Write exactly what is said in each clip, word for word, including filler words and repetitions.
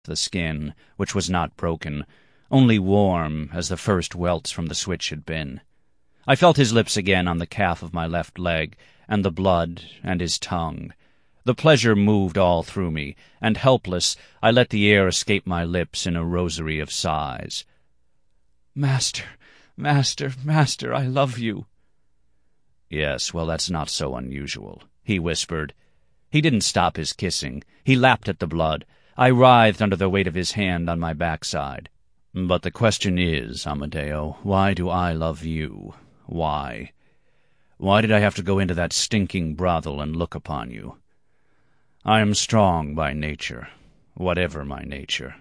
the skin, which was not broken, only warm as the first welts from the switch had been. I felt his lips again on the calf of my left leg, and the blood, and his tongue. The pleasure moved all through me, and helpless, I let the air escape my lips in a rosary of sighs. "Master, master, master, I love you." "Yes, well, that's not so unusual," he whispered. He didn't stop his kissing. He lapped at the blood. I writhed under the weight of his hand on my backside. "But the question is, Amadeo, why do I love you? Why? Why did I have to go into that stinking brothel and look upon you? I am strong by nature, whatever my nature."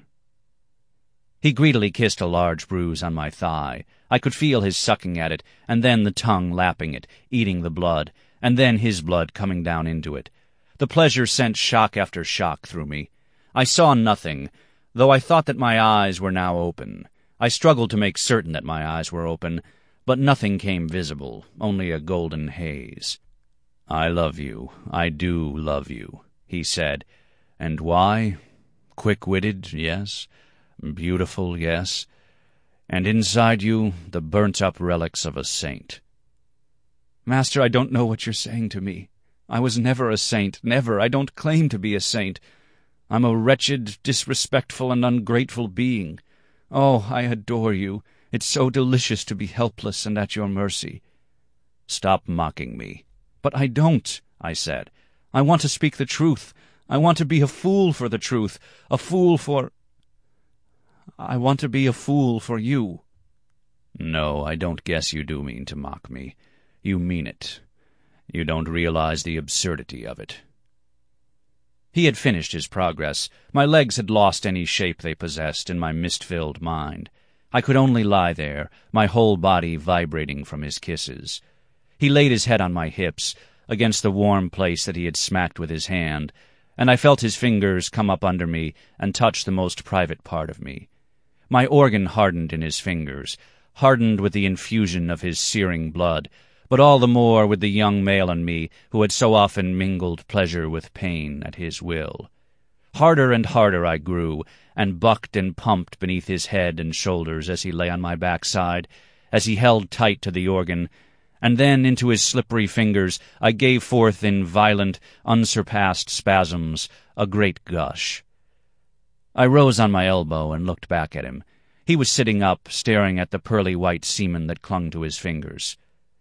He greedily kissed a large bruise on my thigh. I could feel his sucking at it, and then the tongue lapping it, eating the blood, and then his blood coming down into it. The pleasure sent shock after shock through me. I saw nothing, though I thought that my eyes were now open. I struggled to make certain that my eyes were open, but nothing came visible, only a golden haze. "I love you, I do love you," he said. "And why? Quick-witted, yes. Beautiful, yes. And inside you, the burnt-up relics of a saint." "Master, I don't know what you're saying to me. I was never a saint, never. I don't claim to be a saint. I'm a wretched, disrespectful, and ungrateful being. Oh, I adore you. It's so delicious to be helpless and at your mercy." "Stop mocking me." "But I don't," I said. "I want to speak the truth. I want to be a fool for the truth, a fool for... I want to be a fool for you." "No, I don't guess you do mean to mock me. You mean it. You don't realize the absurdity of it." He had finished his progress. My legs had lost any shape they possessed in my mist-filled mind. I could only lie there, my whole body vibrating from his kisses. He laid his head on my hips, against the warm place that he had smacked with his hand, and I felt his fingers come up under me and touch the most private part of me. My organ hardened in his fingers, hardened with the infusion of his searing blood, but all the more with the young male in me who had so often mingled pleasure with pain at his will. Harder and harder I grew, and bucked and pumped beneath his head and shoulders as he lay on my backside, as he held tight to the organ, and then into his slippery fingers I gave forth in violent, unsurpassed spasms a great gush. I rose on my elbow and looked back at him. He was sitting up, staring at the pearly white semen that clung to his fingers.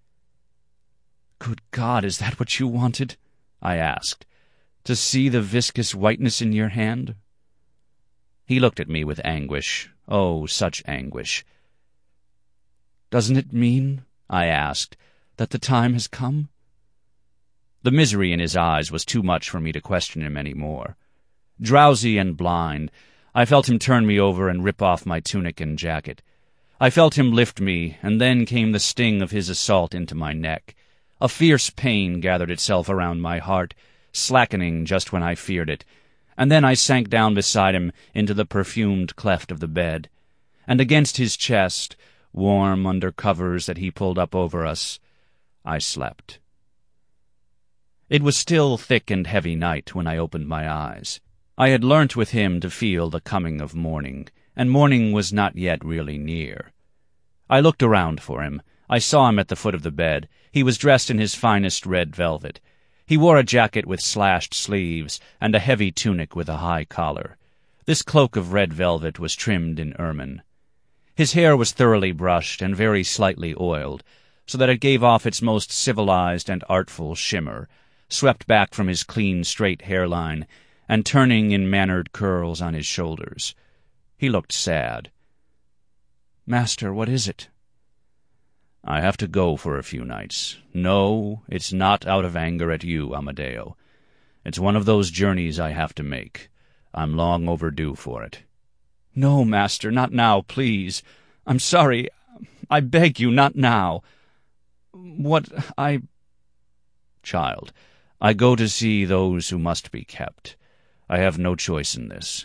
"Good God, is that what you wanted?" I asked. "To see the viscous whiteness in your hand?" He looked at me with anguish. Oh, such anguish. "Doesn't it mean," I asked, "that the time has come?" The misery in his eyes was too much for me to question him any more. Drowsy and blind, I felt him turn me over and rip off my tunic and jacket. I felt him lift me, and then came the sting of his assault into my neck. A fierce pain gathered itself around my heart, slackening just when I feared it, and then I sank down beside him into the perfumed cleft of the bed, and against his chest, warm under covers that he pulled up over us, I slept. It was still thick and heavy night when I opened my eyes. I had learnt with him to feel the coming of morning, and morning was not yet really near. I looked around for him. I saw him at the foot of the bed. He was dressed in his finest red velvet. He wore a jacket with slashed sleeves and a heavy tunic with a high collar. This cloak of red velvet was trimmed in ermine. His hair was thoroughly brushed and very slightly oiled, so that it gave off its most civilized and artful shimmer, swept back from his clean, straight hairline, and turning in mannered curls on his shoulders. He looked sad. "Master, what is it?" "I have to go for a few nights. No, it's not out of anger at you, Amadeo. It's one of those journeys I have to make. I'm long overdue for it." "No, master, not now, please. I'm sorry. I beg you, not now. What I—" "Child, I go to see those who must be kept. I have no choice in this."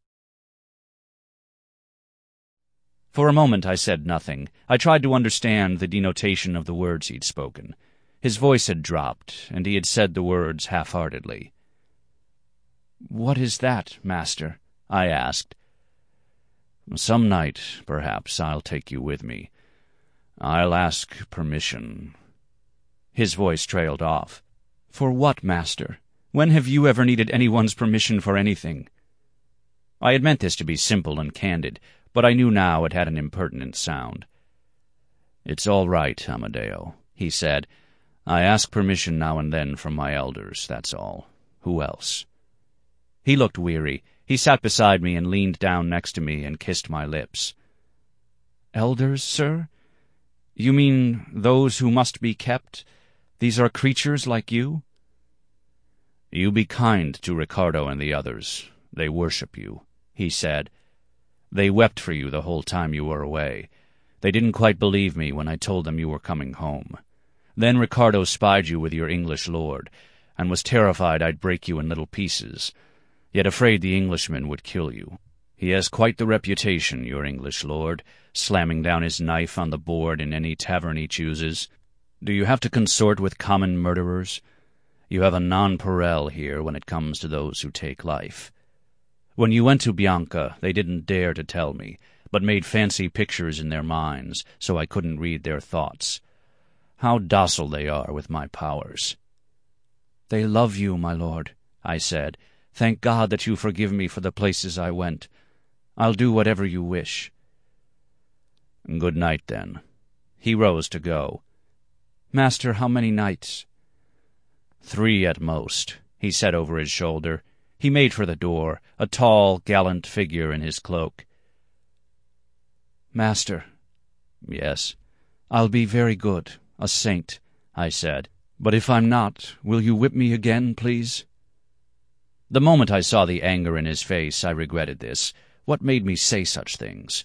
For a moment I said nothing. I tried to understand the denotation of the words he'd spoken. His voice had dropped, and he had said the words half-heartedly. "What is that, master?" I asked. "Some night, perhaps, I'll take you with me. I'll ask permission." His voice trailed off. "For what, master? When have you ever needed anyone's permission for anything?" I had meant this to be simple and candid, but I knew now it had an impertinent sound. "It's all right, Amadeo," he said. "I ask permission now and then from my elders, that's all. Who else?" He looked weary. He sat beside me and leaned down next to me and kissed my lips. "Elders, sir? You mean those who must be kept? These are creatures like you?" "You be kind to Ricardo and the others. They worship you," he said. "They wept for you the whole time you were away. They didn't quite believe me when I told them you were coming home. Then Ricardo spied you with your English lord, and was terrified I'd break you in little pieces, yet afraid the Englishman would kill you. He has quite the reputation, your English lord, slamming down his knife on the board in any tavern he chooses. Do you have to consort with common murderers? You have a nonpareil here when it comes to those who take life. When you went to Bianca, they didn't dare to tell me, but made fancy pictures in their minds, so I couldn't read their thoughts. How docile they are with my powers." "They love you, my lord," I said. "Thank God that you forgive me for the places I went. I'll do whatever you wish." "Good night, then." He rose to go. "Master, how many nights?" "Three at most," he said over his shoulder. He made for the door, a tall, gallant figure in his cloak. "Master." "Yes." "I'll be very good, a saint," I said. "But if I'm not, will you whip me again, please?" The moment I saw the anger in his face, I regretted this. What made me say such things?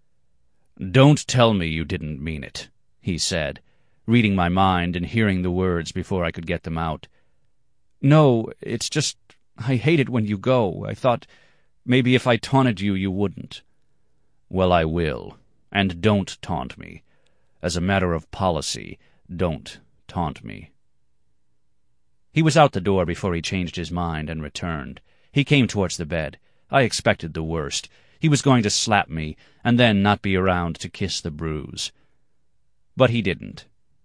"Don't tell me you didn't mean it," he said, reading my mind and hearing the words before I could get them out. "No, it's just I hate it when you go. I thought maybe if I taunted you, you wouldn't." "Well, I will. And don't taunt me. As a matter of policy, don't taunt me." He was out the door before he changed his mind and returned. He came towards the bed. I expected the worst. He was going to slap me, and then not be around to kiss the bruise. But he didn't.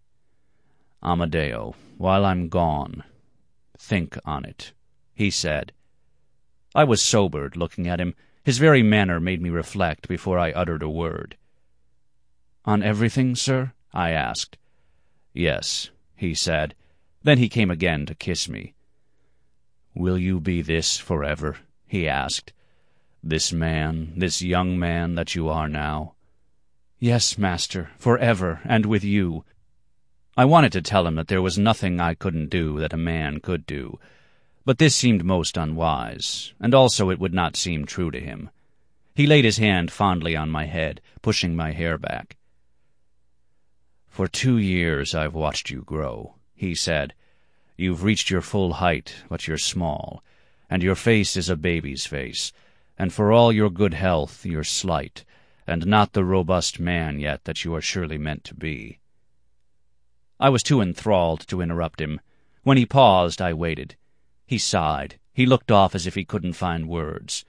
"Amadeo, while I'm gone, think on it," he said. I was sobered, looking at him. His very manner made me reflect before I uttered a word. "On everything, sir?" I asked. "Yes," he said. Then he came again to kiss me. "Will you be this forever?" he asked. "This man, this young man that you are now?" "Yes, master, forever, and with you." I wanted to tell him that there was nothing I couldn't do that a man could do, but this seemed most unwise, and also it would not seem true to him. He laid his hand fondly on my head, pushing my hair back. "For two years I've watched you grow," he said. "You've reached your full height, but you're small, and your face is a baby's face, and for all your good health you're slight, and not the robust man yet that you are surely meant to be." I was too enthralled to interrupt him. When he paused, I waited. He sighed. He looked off as if he couldn't find words.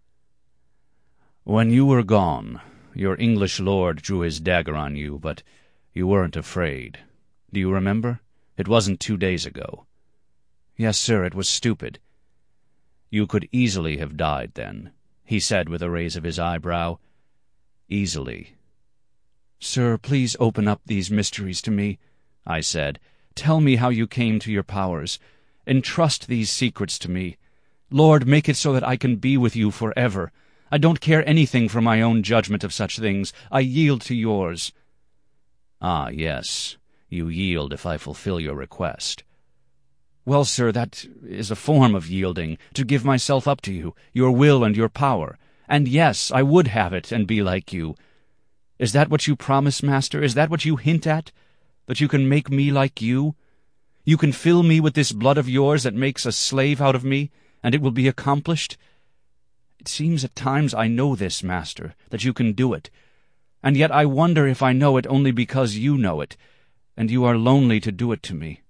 "When you were gone, your English lord drew his dagger on you, but you weren't afraid. Do you remember? It wasn't two days ago." "Yes, sir, it was stupid." "You could easily have died then," he said with a raise of his eyebrow. "Easily." "Sir, please open up these mysteries to me," I said. "Tell me how you came to your powers. Entrust these secrets to me. Lord, make it so that I can be with you forever. I don't care anything for my own judgment of such things. I yield to yours." "Ah, yes. You yield if I fulfill your request." "Well, sir, that is a form of yielding, to give myself up to you, your will and your power. And yes, I would have it and be like you. Is that what you promise, master? Is that what you hint at? That you can make me like you? You can fill me with this blood of yours that makes a slave out of me, and it will be accomplished? It seems at times I know this, master, that you can do it. And yet I wonder if I know it only because you know it, and you are lonely to do it to me."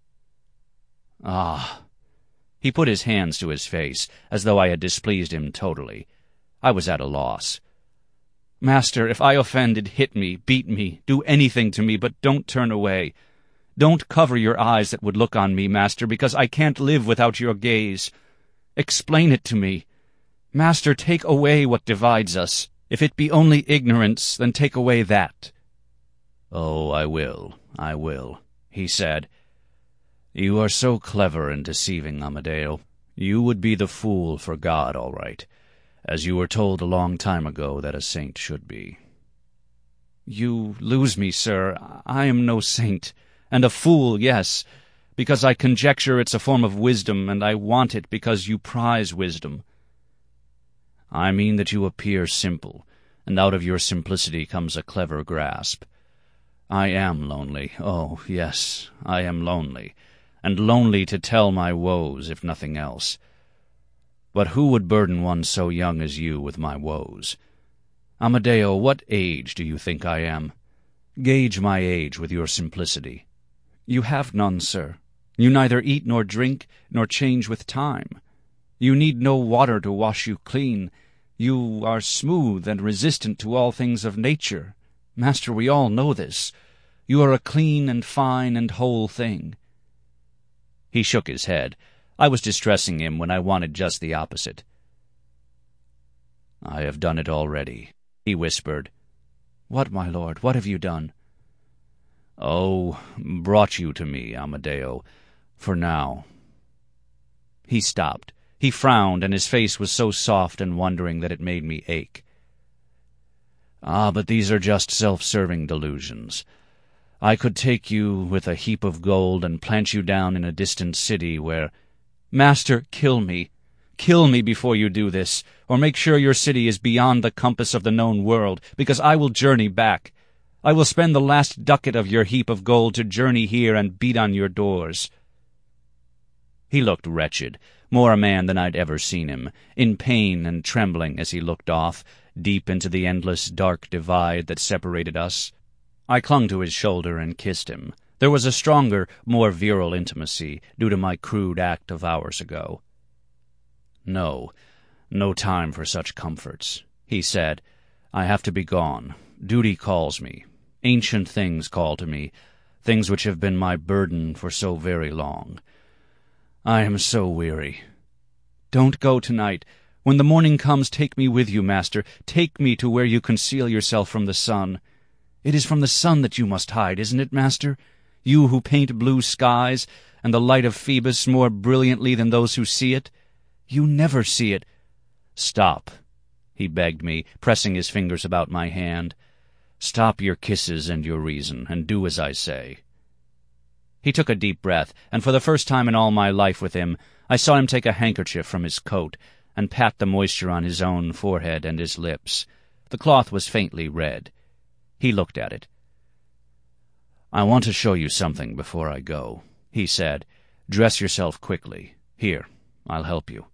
"Ah!" He put his hands to his face, as though I had displeased him totally. I was at a loss. "Master, if I offended, hit me, beat me, do anything to me, but don't turn away. Don't cover your eyes that would look on me, master, because I can't live without your gaze. Explain it to me. Master, take away what divides us. If it be only ignorance, then take away that." "Oh, I will, I will," he said. "You are so clever and deceiving, Amadeo. You would be the fool for God, all right, as you were told a long time ago that a saint should be." "You lose me, sir. I am no saint. And a fool, yes, because I conjecture it's a form of wisdom, and I want it because you prize wisdom." "I mean that you appear simple, and out of your simplicity comes a clever grasp. I am lonely. Oh, yes, I am lonely, and lonely to tell my woes, if nothing else. But who would burden one so young as you with my woes? Amadeo, what age do you think I am? Gauge my age with your simplicity." "You have none, sir. You neither eat nor drink, nor change with time. You need no water to wash you clean. You are smooth and resistant to all things of nature. Master, we all know this. You are a clean and fine and whole thing." He shook his head. I was distressing him when I wanted just the opposite. "I have done it already," he whispered. "What, my lord? What have you done?" "Oh, brought you to me, Amadeo, for now." He stopped. He frowned, and his face was so soft and wondering that it made me ache. "Ah, but these are just self-serving delusions. I could take you with a heap of gold and plant you down in a distant city where—" "Master, kill me. Kill me before you do this, or make sure your city is beyond the compass of the known world, because I will journey back. I will spend the last ducat of your heap of gold to journey here and beat on your doors." He looked wretched, more a man than I'd ever seen him, in pain and trembling as he looked off, deep into the endless dark divide that separated us. I clung to his shoulder and kissed him. There was a stronger, more virile intimacy, due to my crude act of hours ago. "No, no time for such comforts," he said. "I have to be gone. Duty calls me. Ancient things call to me, things which have been my burden for so very long. I am so weary." "Don't go tonight. When the morning comes, take me with you, master. Take me to where you conceal yourself from the sun. It is from the sun that you must hide, isn't it, master? You who paint blue skies and the light of Phoebus more brilliantly than those who see it. You never see it." "Stop," he begged me, pressing his fingers about my hand. "Stop your kisses and your reason, and do as I say." He took a deep breath, and for the first time in all my life with him, I saw him take a handkerchief from his coat and pat the moisture on his own forehead and his lips. The cloth was faintly red. He looked at it. "I want to show you something before I go," he said. "Dress yourself quickly. Here, I'll help you."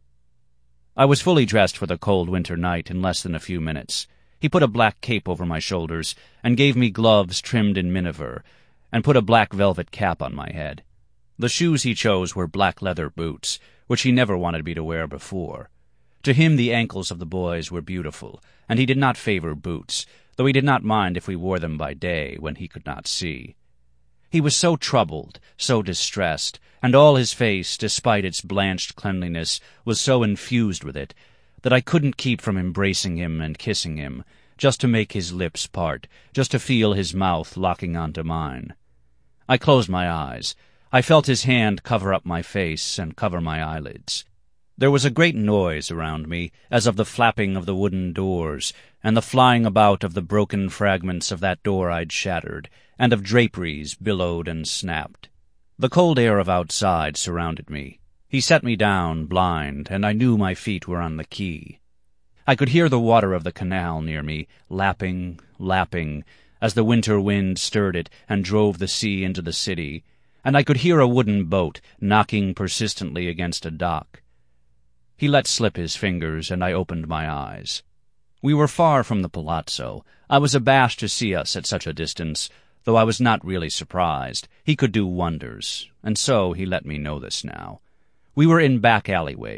I was fully dressed for the cold winter night in less than a few minutes. He put a black cape over my shoulders, and gave me gloves trimmed in miniver, and put a black velvet cap on my head. The shoes he chose were black leather boots, which he never wanted me to wear before. To him the ankles of the boys were beautiful, and he did not favor boots, though he did not mind if we wore them by day when he could not see. He was so troubled, so distressed, and all his face, despite its blanched cleanliness, was so infused with it, that I couldn't keep from embracing him and kissing him, just to make his lips part, just to feel his mouth locking onto mine. I closed my eyes. I felt his hand cover up my face and cover my eyelids. There was a great noise around me, as of the flapping of the wooden doors, and the flying about of the broken fragments of that door I'd shattered, and of draperies billowed and snapped. The cold air of outside surrounded me. He set me down, blind, and I knew my feet were on the quay. I could hear the water of the canal near me, lapping, lapping, as the winter wind stirred it and drove the sea into the city, and I could hear a wooden boat knocking persistently against a dock. He let slip his fingers, and I opened my eyes. We were far from the palazzo. I was abashed to see us at such a distance, though I was not really surprised. He could do wonders, and so he let me know this now. We were in back alleyways.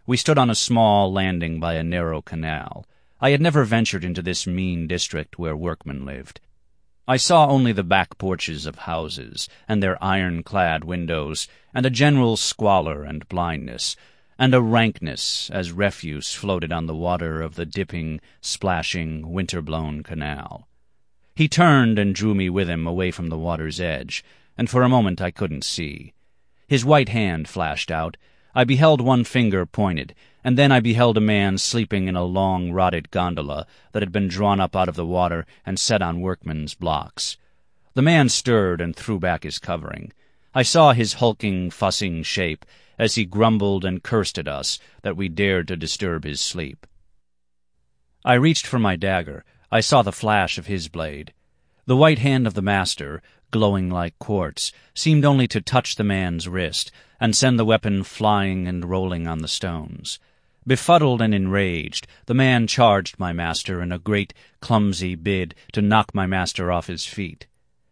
We stood on a small landing by a narrow canal. I had never ventured into this mean district where workmen lived. I saw only the back porches of houses, and their iron-clad windows, and a general squalor and blindness, and a rankness as refuse floated on the water of the dipping, splashing, winter-blown canal. He turned and drew me with him away from the water's edge, and for a moment I couldn't see. His white hand flashed out. I beheld one finger pointed, and then I beheld a man sleeping in a long, rotted gondola that had been drawn up out of the water and set on workmen's blocks. The man stirred and threw back his covering. I saw his hulking, fussing shape as he grumbled and cursed at us that we dared to disturb his sleep. I reached for my dagger. I saw the flash of his blade. The white hand of the master, glowing like quartz, seemed only to touch the man's wrist and send the weapon flying and rolling on the stones. Befuddled and enraged, the man charged my master in a great, clumsy bid to knock my master off his feet.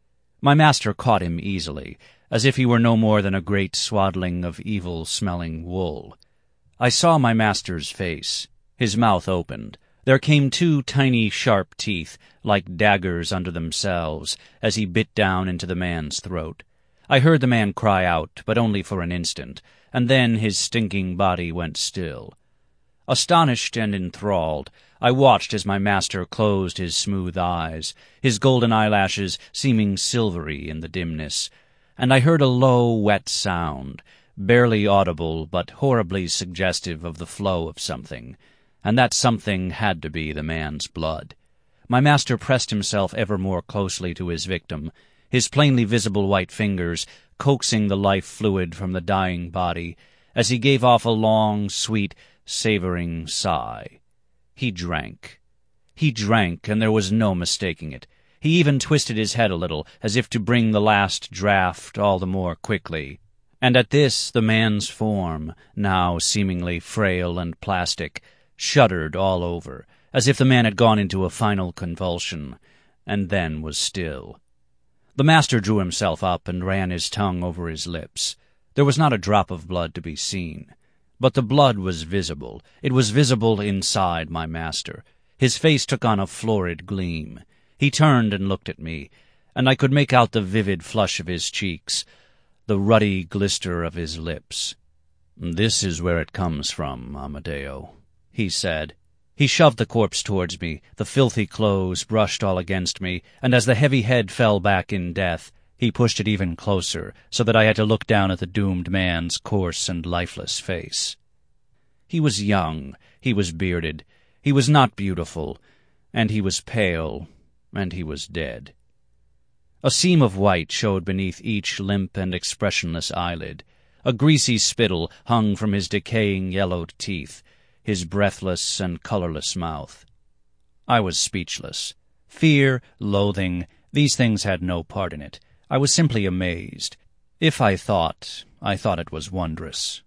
My master caught him easily, as if he were no more than a great swaddling of evil-smelling wool. I saw my master's face. His mouth opened. There came two tiny, sharp teeth, like daggers unto themselves, as he bit down into the man's throat. I heard the man cry out, but only for an instant, and then his stinking body went still. Astonished and enthralled, I watched as my master closed his smooth eyes, his golden eyelashes seeming silvery in the dimness, and I heard a low, wet sound, barely audible but horribly suggestive of the flow of something, and that something had to be the man's blood. My master pressed himself ever more closely to his victim, his plainly visible white fingers coaxing the life fluid from the dying body, as he gave off a long, sweet, savoring sigh. He drank. He drank, and there was no mistaking it. He even twisted his head a little, as if to bring the last draught all the more quickly. And at this the man's form, now seemingly frail and plastic, shuddered all over, as if the man had gone into a final convulsion, and then was still. The master drew himself up and ran his tongue over his lips. There was not a drop of blood to be seen. But the blood was visible. It was visible inside my master. His face took on a florid gleam. He turned and looked at me, and I could make out the vivid flush of his cheeks, the ruddy glister of his lips. "This is where it comes from, Amadeo," he said. He shoved the corpse towards me. The filthy clothes brushed all against me, and as the heavy head fell back in death, he pushed it even closer, so that I had to look down at the doomed man's coarse and lifeless face. He was young, he was bearded, he was not beautiful, and he was pale, and he was dead. A seam of white showed beneath each limp and expressionless eyelid. A greasy spittle hung from his decaying yellowed teeth, his breathless and colorless mouth. I was speechless. Fear, loathing, these things had no part in it. I was simply amazed. If I thought, I thought it was wondrous.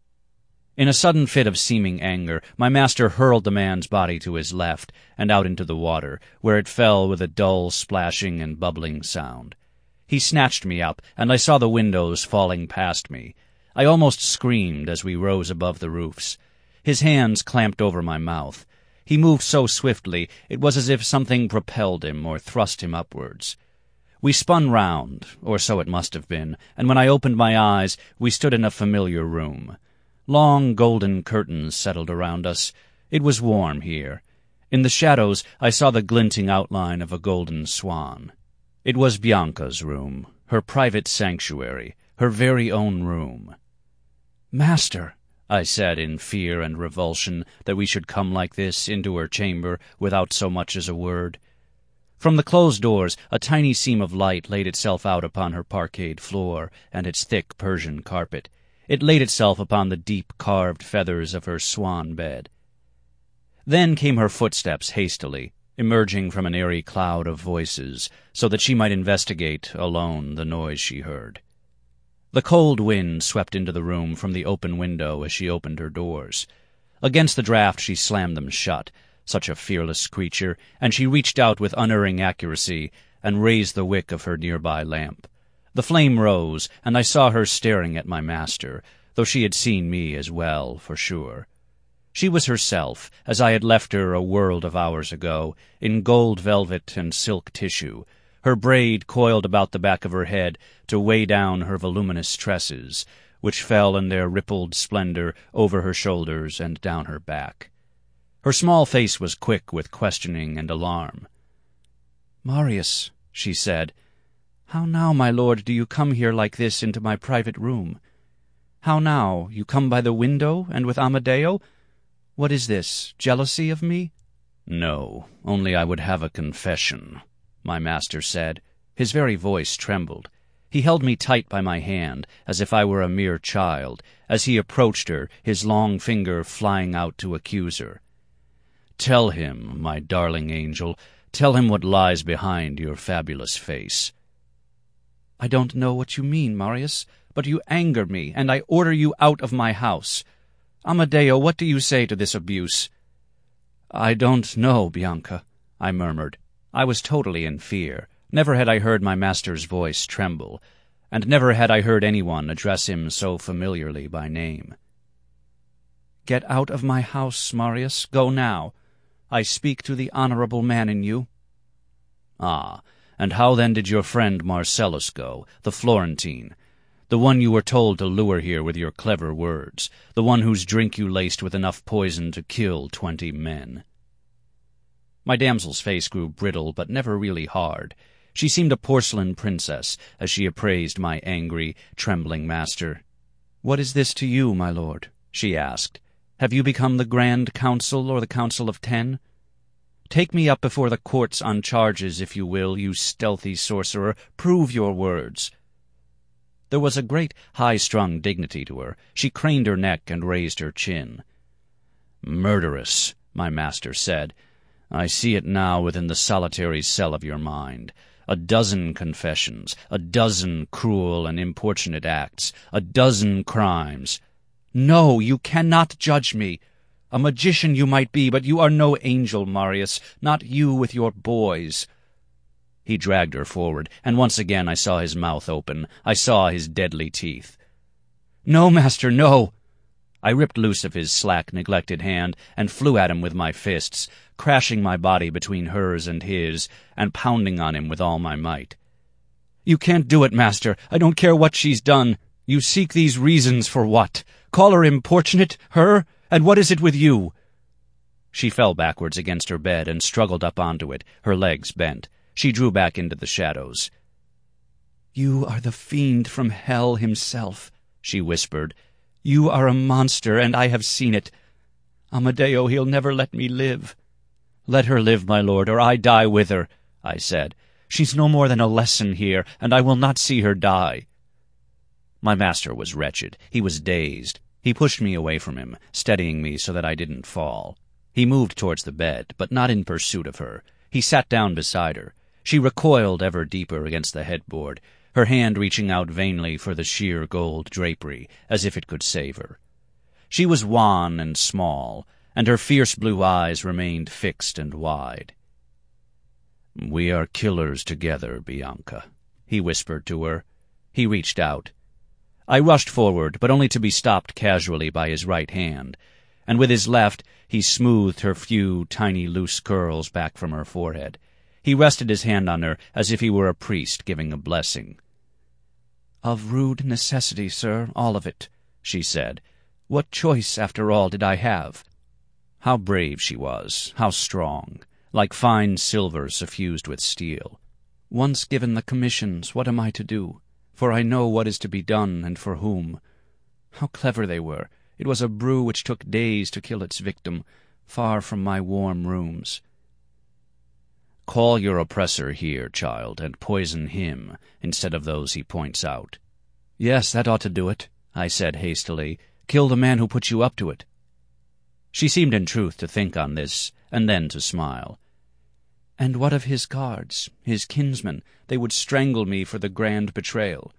In a sudden fit of seeming anger, my master hurled the man's body to his left and out into the water, where it fell with a dull splashing and bubbling sound. He snatched me up, and I saw the windows falling past me. I almost screamed as we rose above the roofs. His hands clamped over my mouth. He moved so swiftly, it was as if something propelled him or thrust him upwards. We spun round, or so it must have been, and when I opened my eyes, we stood in a familiar room. Long golden curtains settled around us. It was warm here. In the shadows, I saw the glinting outline of a golden swan. It was Bianca's room, her private sanctuary, her very own room. "Master," I said in fear and revulsion that we should come like this into her chamber without so much as a word. From the closed doors, a tiny seam of light laid itself out upon her parquetred floor and its thick Persian carpet. It laid itself upon the deep carved feathers of her swan bed. Then came her footsteps hastily, emerging from an airy cloud of voices, so that she might investigate, alone, the noise she heard. The cold wind swept into the room from the open window as she opened her doors. Against the draught she slammed them shut, such a fearless creature, and she reached out with unerring accuracy and raised the wick of her nearby lamp. The flame rose, and I saw her staring at my master, though she had seen me as well, for sure. She was herself, as I had left her a world of hours ago, in gold velvet and silk tissue, her braid coiled about the back of her head to weigh down her voluminous tresses, which fell in their rippled splendor over her shoulders and down her back. Her small face was quick with questioning and alarm. "Marius," she said, "how now, my lord, do you come here like this into my private room? How now, you come by the window and with Amadeo? What is this, jealousy of me?" "No, only I would have a confession," my master said. His very voice trembled. He held me tight by my hand, as if I were a mere child, as he approached her, his long finger flying out to accuse her. "Tell him, my darling angel, tell him what lies behind your fabulous face." "I don't know what you mean, Marius, but you anger me, and I order you out of my house. Amadeo, what do you say to this abuse?" "I don't know, Bianca," I murmured. I was totally in fear. Never had I heard my master's voice tremble, and never had I heard anyone address him so familiarly by name. "Get out of my house, Marius. Go now. I speak to the honorable man in you." "Ah, and how then did your friend Marcellus go, the Florentine? The one you were told to lure here with your clever words, the one whose drink you laced with enough poison to kill twenty men?" My damsel's face grew brittle, but never really hard. She seemed a porcelain princess as she appraised my angry, trembling master. "What is this to you, my lord?" she asked. "Have you become the Grand Council or the Council of Ten? Take me up before the courts on charges, if you will, you stealthy sorcerer. Prove your words." There was a great high-strung dignity to her. She craned her neck and raised her chin. "Murderess," my master said. "I see it now within the solitary cell of your mind. A dozen confessions, a dozen cruel and importunate acts, a dozen crimes." "No, you cannot judge me. A magician you might be, but you are no angel, Marius, not you with your boys." He dragged her forward, and once again I saw his mouth open. I saw his deadly teeth. "No, master, no!" I ripped loose of his slack, neglected hand and flew at him with my fists, crashing my body between hers and his, and pounding on him with all my might. "You can't do it, master. I don't care what she's done. You seek these reasons for what? Call her importunate, her? And what is it with you?" She fell backwards against her bed and struggled up onto it, her legs bent. She drew back into the shadows. "You are the fiend from hell himself," she whispered. "You are a monster, and I have seen it. Amadeo, he'll never let me live." "Let her live, my lord, or I die with her," I said. "She's no more than a lesson here, and I will not see her die." My master was wretched. He was dazed. He pushed me away from him, steadying me so that I didn't fall. He moved towards the bed, but not in pursuit of her. He sat down beside her. She recoiled ever deeper against the headboard, her hand reaching out vainly for the sheer gold drapery, as if it could save her. She was wan and small, and her fierce blue eyes remained fixed and wide. "We are killers together, Bianca," he whispered to her. He reached out. I rushed forward, but only to be stopped casually by his right hand, and with his left he smoothed her few tiny loose curls back from her forehead. He rested his hand on her as if he were a priest giving a blessing. "Of rude necessity, sir, all of it," she said. "What choice, after all, did I have?" How brave she was, how strong, like fine silver suffused with steel. "Once given the commissions, what am I to do? For I know what is to be done and for whom. How clever they were! It was a brew which took days to kill its victim, far from my warm rooms." "Call your oppressor here, child, and poison him instead of those he points out." "Yes, that ought to do it," I said hastily. "Kill the man who put you up to it." She seemed in truth to think on this, and then to smile. "And what of his guards, his kinsmen? They would strangle me for the grand betrayal."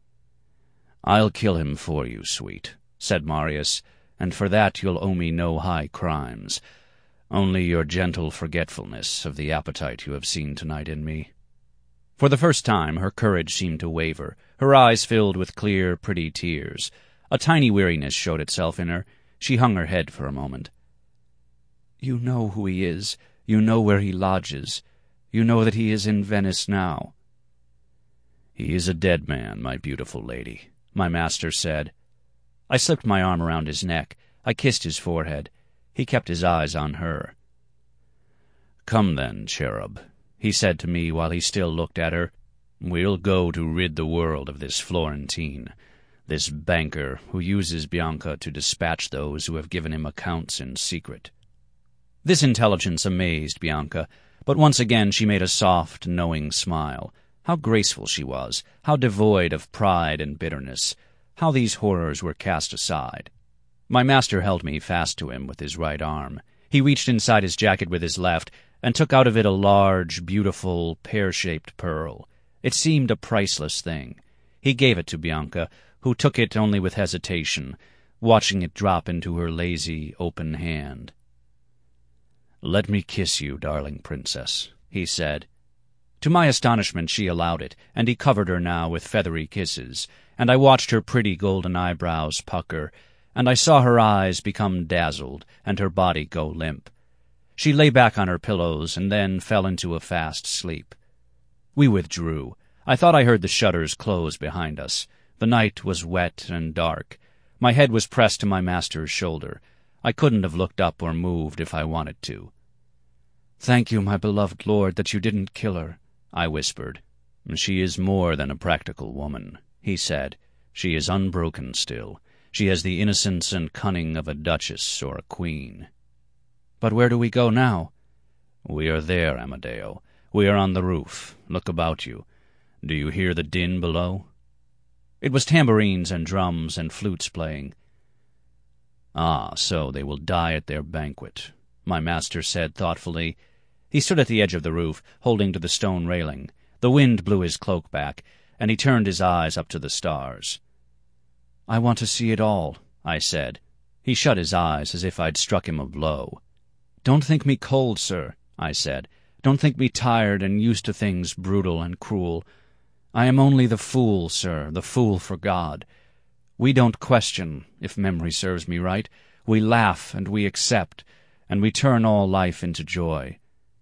"I'll kill him for you, sweet," said Marius, "and for that you'll owe me no high crimes, only your gentle forgetfulness of the appetite you have seen tonight in me." For the first time her courage seemed to waver. Her eyes filled with clear, pretty tears. A tiny weariness showed itself in her. She hung her head for a moment. You know who he is. You know where he lodges. You know that he is in Venice now." "He is a dead man, my beautiful lady," my master said. I slipped my arm around his neck. I kissed his forehead. He kept his eyes on her. "Come then, cherub," he said to me while he still looked at her. "We'll go to rid the world of this Florentine, this banker who uses Bianca to dispatch those who have given him accounts in secret." This intelligence amazed Bianca, but once again she made a soft, knowing smile. How graceful she was, how devoid of pride and bitterness, how these horrors were cast aside. My master held me fast to him with his right arm. He reached inside his jacket with his left and took out of it a large, beautiful, pear-shaped pearl. It seemed a priceless thing. He gave it to Bianca, who took it only with hesitation, watching it drop into her lazy, open hand. "Let me kiss you, darling princess," he said. To my astonishment she allowed it, and he covered her now with feathery kisses, and I watched her pretty golden eyebrows pucker, and I saw her eyes become dazzled and her body go limp. She lay back on her pillows and then fell into a fast sleep. We withdrew. I thought I heard the shutters close behind us. The night was wet and dark. My head was pressed to my master's shoulder. I couldn't have looked up or moved if I wanted to. "Thank you, my beloved lord, that you didn't kill her," I whispered. "She is more than a practical woman," he said. "She is unbroken still. She has the innocence and cunning of a duchess or a queen." "But where do we go now?" "We are there, Amadeo. We are on the roof. Look about you. Do you hear the din below?" It was tambourines and drums and flutes playing. "Ah, so they will die at their banquet," my master said thoughtfully. He stood at the edge of the roof, holding to the stone railing. The wind blew his cloak back, and he turned his eyes up to the stars. "I want to see it all," I said. He shut his eyes as if I'd struck him a blow. "Don't think me cold, sir," I said. "Don't think me tired and used to things brutal and cruel. I am only the fool, sir, the fool for God. We don't question, if memory serves me right. We laugh and we accept, and we turn all life into joy."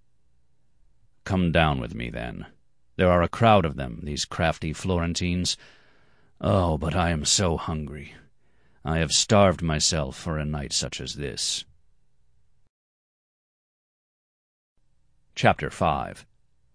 "Come down with me, then. There are a crowd of them, these crafty Florentines. Oh, but I am so hungry. I have starved myself for a night such as this." Chapter five.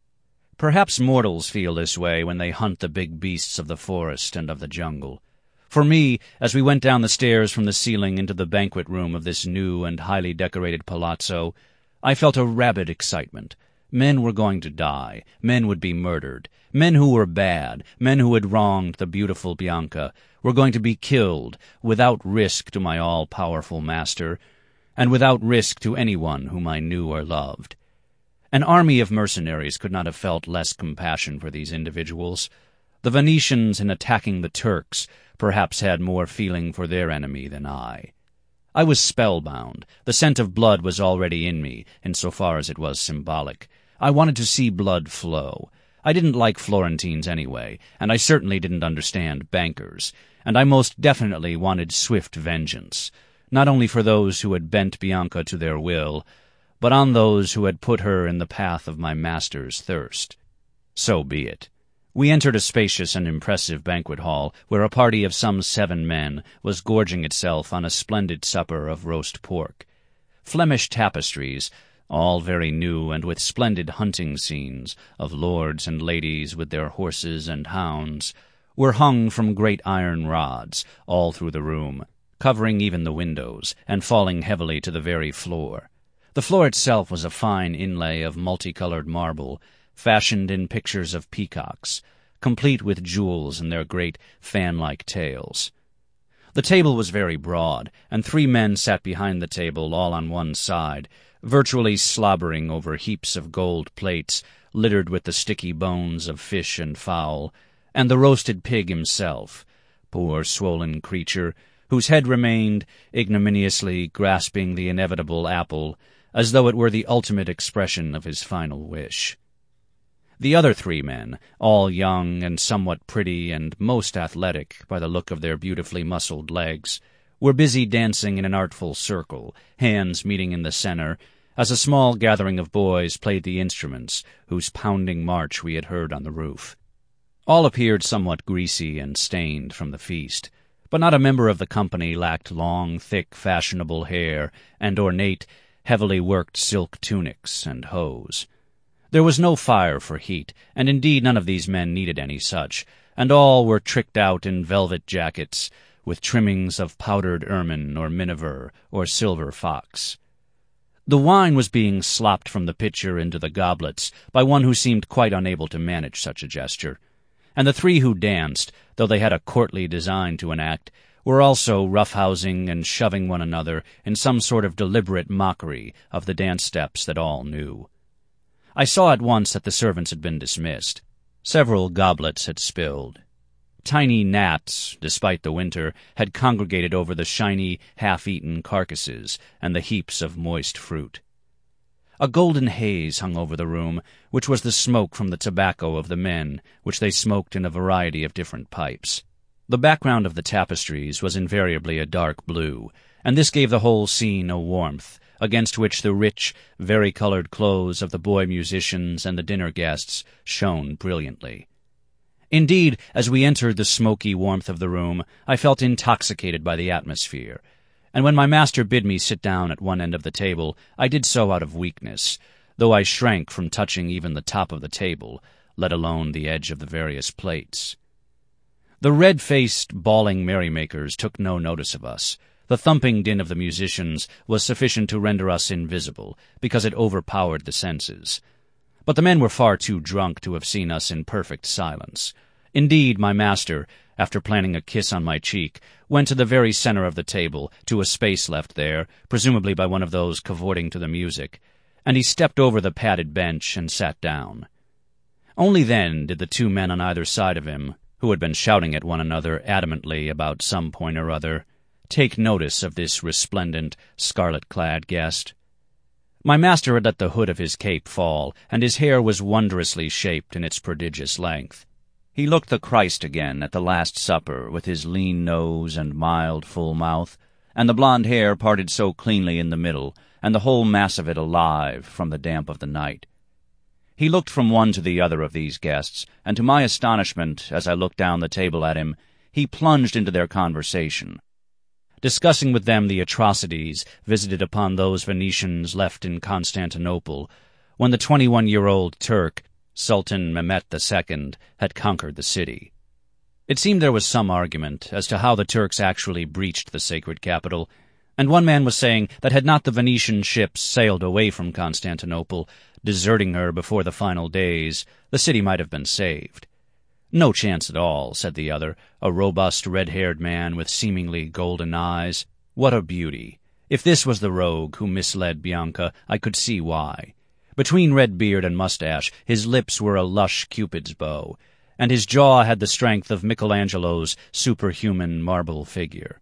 Perhaps mortals feel this way when they hunt the big beasts of the forest and of the jungle. For me, as we went down the stairs from the ceiling into the banquet room of this new and highly decorated palazzo, I felt a rabid excitement. Men were going to die. Men would be murdered. Men who were bad, men who had wronged the beautiful Bianca, were going to be killed without risk to my all-powerful master, and without risk to anyone whom I knew or loved. An army of mercenaries could not have felt less compassion for these individuals. The Venetians, in attacking the Turks, perhaps had more feeling for their enemy than I. I was spellbound. The scent of blood was already in me, in so far as it was symbolic. I wanted to see blood flow. I didn't like Florentines anyway, and I certainly didn't understand bankers, and I most definitely wanted swift vengeance, not only for those who had bent Bianca to their will, but on those who had put her in the path of my master's thirst. So be it. We entered a spacious and impressive banquet hall, where a party of some seven men was gorging itself on a splendid supper of roast pork. Flemish tapestries, all very new and with splendid hunting scenes of lords and ladies with their horses and hounds, were hung from great iron rods all through the room, covering even the windows, and falling heavily to the very floor. The floor itself was a fine inlay of multicolored marble, fashioned in pictures of peacocks, complete with jewels in their great fan-like tails. The table was very broad, and three men sat behind the table, all on one side, virtually slobbering over heaps of gold plates littered with the sticky bones of fish and fowl, and the roasted pig himself, poor swollen creature, whose head remained ignominiously grasping the inevitable apple, as though it were the ultimate expression of his final wish. The other three men, all young and somewhat pretty and most athletic by the look of their beautifully muscled legs, were busy dancing in an artful circle, hands meeting in the center, as a small gathering of boys played the instruments whose pounding march we had heard on the roof. All appeared somewhat greasy and stained from the feast, but not a member of the company lacked long, thick, fashionable hair and ornate, heavily worked silk tunics and hose. There was no fire for heat, and indeed none of these men needed any such, and all were tricked out in velvet jackets, with trimmings of powdered ermine or miniver or silver fox. The wine was being slopped from the pitcher into the goblets by one who seemed quite unable to manage such a gesture, and the three who danced, though they had a courtly design to enact, were also roughhousing and shoving one another in some sort of deliberate mockery of the dance steps that all knew. I saw at once that the servants had been dismissed. Several goblets had spilled. Tiny gnats, despite the winter, had congregated over the shiny, half-eaten carcasses and the heaps of moist fruit. A golden haze hung over the room, which was the smoke from the tobacco of the men, which they smoked in a variety of different pipes. The background of the tapestries was invariably a dark blue, and this gave the whole scene a warmth, against which the rich, vari-colored clothes of the boy musicians and the dinner guests shone brilliantly. Indeed, as we entered the smoky warmth of the room, I felt intoxicated by the atmosphere, and when my master bid me sit down at one end of the table, I did so out of weakness, though I shrank from touching even the top of the table, let alone the edge of the various plates. The red-faced, bawling merrymakers took no notice of us. The thumping din of the musicians was sufficient to render us invisible, because it overpowered the senses. But the men were far too drunk to have seen us in perfect silence. Indeed, my master, after planting a kiss on my cheek, went to the very center of the table, to a space left there, presumably by one of those cavorting to the music, and he stepped over the padded bench and sat down. Only then did the two men on either side of him, who had been shouting at one another adamantly about some point or other, take notice of this resplendent, scarlet-clad guest. My master had let the hood of his cape fall, and his hair was wondrously shaped in its prodigious length. He looked the Christ again at the Last Supper, with his lean nose and mild, full mouth, and the blond hair parted so cleanly in the middle, and the whole mass of it alive from the damp of the night. He looked from one to the other of these guests, and to my astonishment, as I looked down the table at him, he plunged into their conversation, discussing with them the atrocities visited upon those Venetians left in Constantinople, when the twenty-one-year-old Turk, Sultan Mehmet the Second, had conquered the city. It seemed there was some argument as to how the Turks actually breached the sacred capital, and one man was saying that had not the Venetian ships sailed away from Constantinople, deserting her before the final days, the city might have been saved. No chance at all, said the other, a robust, red-haired man with seemingly golden eyes. What a beauty! If this was the rogue who misled Bianca, I could see why. Between red beard and mustache, his lips were a lush Cupid's bow, and his jaw had the strength of Michelangelo's superhuman marble figure.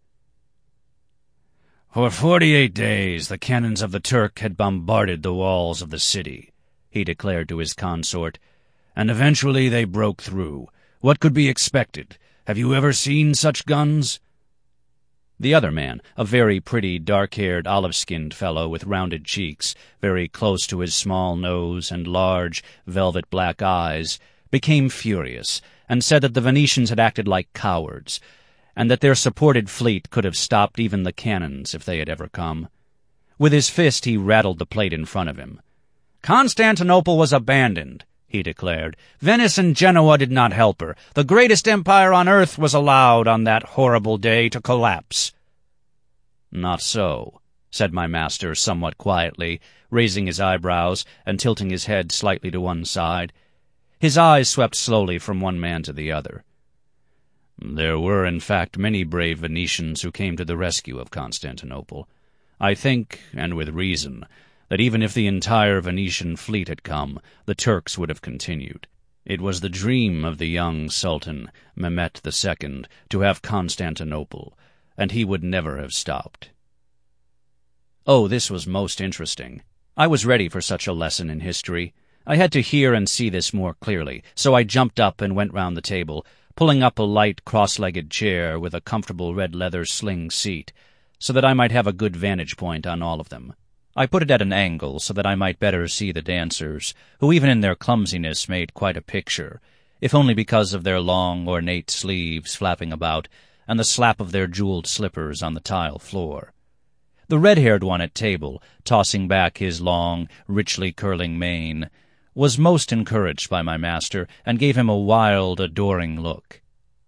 For forty-eight days the cannons of the Turk had bombarded the walls of the city, he declared to his consort, and eventually they broke through. What could be expected? Have you ever seen such guns? The other man, a very pretty, dark-haired, olive-skinned fellow with rounded cheeks, very close to his small nose and large, velvet black eyes, became furious, and said that the Venetians had acted like cowards, and that their supported fleet could have stopped even the cannons if they had ever come. With his fist he rattled the plate in front of him. Constantinople was abandoned, he declared. Venice and Genoa did not help her. The greatest empire on earth was allowed on that horrible day to collapse. Not so, said my master somewhat quietly, raising his eyebrows and tilting his head slightly to one side. His eyes swept slowly from one man to the other. There were, in fact, many brave Venetians who came to the rescue of Constantinople. I think, and with reason, that even if the entire Venetian fleet had come, the Turks would have continued. It was the dream of the young Sultan, Mehmet the Second, to have Constantinople, and he would never have stopped. Oh, this was most interesting. I was ready for such a lesson in history. I had to hear and see this more clearly, so I jumped up and went round the table, pulling up a light cross-legged chair with a comfortable red leather sling seat, so that I might have a good vantage point on all of them. I put it at an angle so that I might better see the dancers, who even in their clumsiness made quite a picture, if only because of their long, ornate sleeves flapping about and the slap of their jeweled slippers on the tile floor. The red-haired one at table, tossing back his long, richly curling mane, was most encouraged by my master, and gave him a wild, adoring look.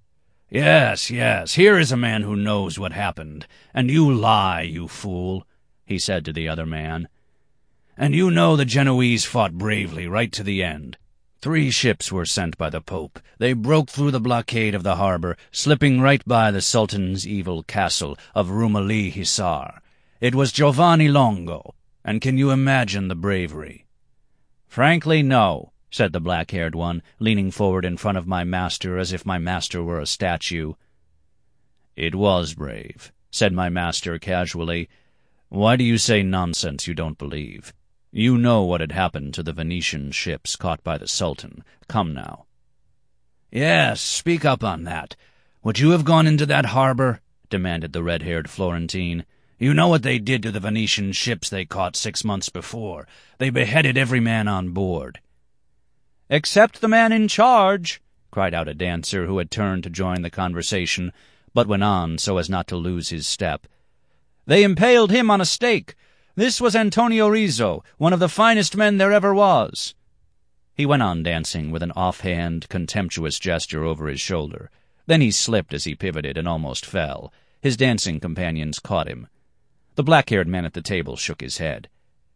"Yes, yes, here is a man who knows what happened, and you lie, you fool," he said to the other man. "And you know the Genoese fought bravely right to the end. Three ships were sent by the Pope. They broke through the blockade of the harbor, slipping right by the Sultan's evil castle of Rumeli Hisar. It was Giovanni Longo, and can you imagine the bravery?" "Frankly, no," said the black-haired one, leaning forward in front of my master as if my master were a statue. "It was brave," said my master casually. "Why do you say nonsense you don't believe? You know what had happened to the Venetian ships caught by the Sultan. Come now." "Yes, speak up on that. Would you have gone into that harbor?" demanded the red-haired Florentine. "You know what they did to the Venetian ships they caught six months before. They beheaded every man on board." "Except the man in charge," cried out a dancer who had turned to join the conversation, but went on so as not to lose his step. "They impaled him on a stake. This was Antonio Rizzo, one of the finest men there ever was." He went on dancing with an offhand, contemptuous gesture over his shoulder. Then he slipped as he pivoted and almost fell. His dancing companions caught him. The black-haired man at the table shook his head.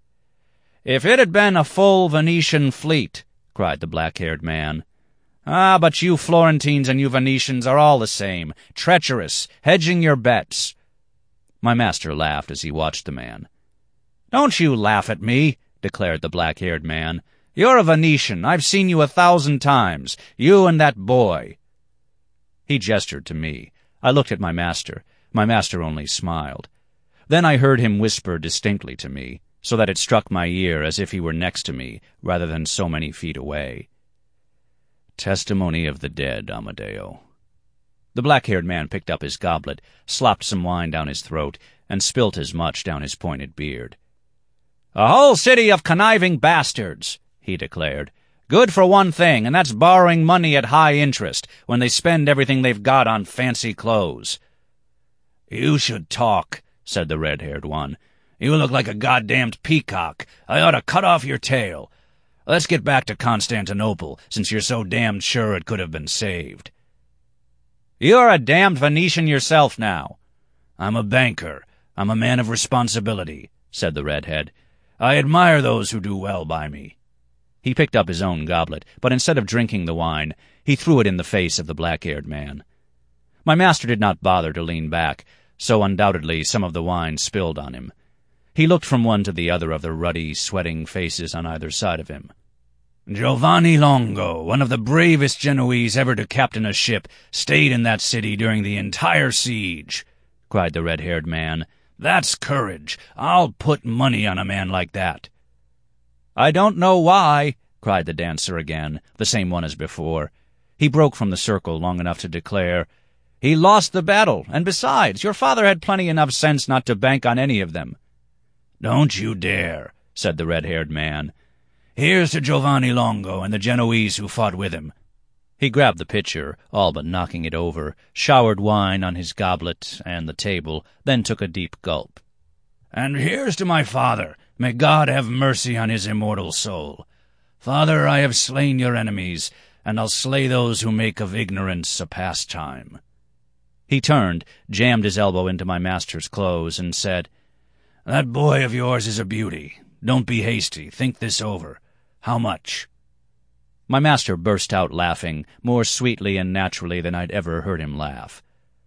"If it had been a full Venetian fleet," cried the black-haired man. "Ah, but you Florentines and you Venetians are all the same, treacherous, hedging your bets." My master laughed as he watched the man. "Don't you laugh at me," declared the black-haired man. "You're a Venetian. I've seen you a thousand times. You and that boy." He gestured to me. I looked at my master. My master only smiled. Then I heard him whisper distinctly to me, so that it struck my ear as if he were next to me rather than so many feet away. "Testimony of the dead, Amadeo." The black-haired man picked up his goblet, slopped some wine down his throat, and spilt as much down his pointed beard. "A whole city of conniving bastards," he declared. "Good for one thing, and that's borrowing money at high interest when they spend everything they've got on fancy clothes." "You should talk," said the red-haired one. "You look like a goddamned peacock. I ought to cut off your tail. Let's get back to Constantinople, since you're so damned sure it could have been saved." "You're a damned Venetian yourself now." "I'm a banker. I'm a man of responsibility," said the redhead. "I admire those who do well by me." He picked up his own goblet, but instead of drinking the wine, he threw it in the face of the black-haired man. My master did not bother to lean back, so undoubtedly some of the wine spilled on him. He looked from one to the other of the ruddy, sweating faces on either side of him. "Giovanni Longo, one of the bravest Genoese ever to captain a ship, stayed in that city during the entire siege," cried the red-haired man. "That's courage. I'll put money on a man like that." "I don't know why," cried the dancer again, the same one as before. He broke from the circle long enough to declare, "He lost the battle, and besides, your father had plenty enough sense not to bank on any of them." "Don't you dare," said the red-haired man. "Here's to Giovanni Longo and the Genoese who fought with him." He grabbed the pitcher, all but knocking it over, showered wine on his goblet and the table, then took a deep gulp. "And here's to my father. May God have mercy on his immortal soul. Father, I have slain your enemies, and I'll slay those who make of ignorance a pastime." He turned, jammed his elbow into my master's clothes, and said, "That boy of yours is a beauty. Don't be hasty. Think this over. How much?" My master burst out laughing, more sweetly and naturally than I'd ever heard him laugh.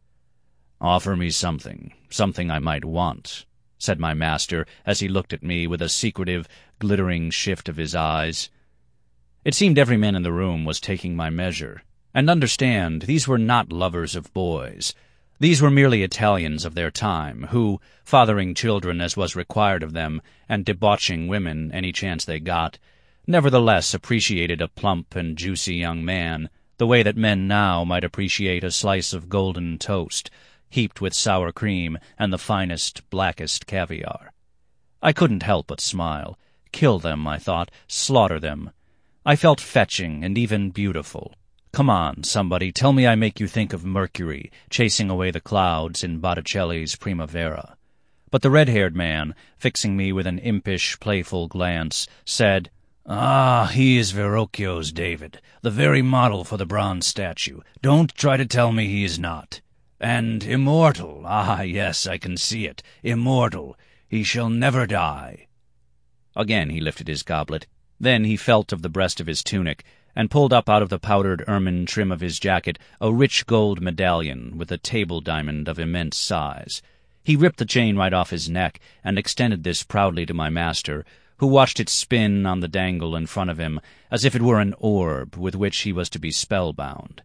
"Offer me something, something I might want," said my master, as he looked at me with a secretive, glittering shift of his eyes. It seemed every man in the room was taking my measure. And understand, these were not lovers of boys. These were merely Italians of their time, who, fathering children as was required of them, and debauching women any chance they got, nevertheless appreciated a plump and juicy young man, the way that men now might appreciate a slice of golden toast, heaped with sour cream and the finest, blackest caviar. I couldn't help but smile. Kill them, I thought, slaughter them. I felt fetching and even beautiful. Come on, somebody, tell me I make you think of Mercury chasing away the clouds in Botticelli's Primavera. But the red-haired man, fixing me with an impish, playful glance, said, "Ah, he is Verrocchio's David, the very model for the bronze statue. Don't try to tell me he is not. And immortal, ah, yes, I can see it, immortal. He shall never die." Again he lifted his goblet. Then he felt of the breast of his tunic, and pulled up out of the powdered ermine trim of his jacket a rich gold medallion with a table diamond of immense size. He ripped the chain right off his neck, and extended this proudly to my master, who watched it spin on the dangle in front of him, as if it were an orb with which he was to be spellbound.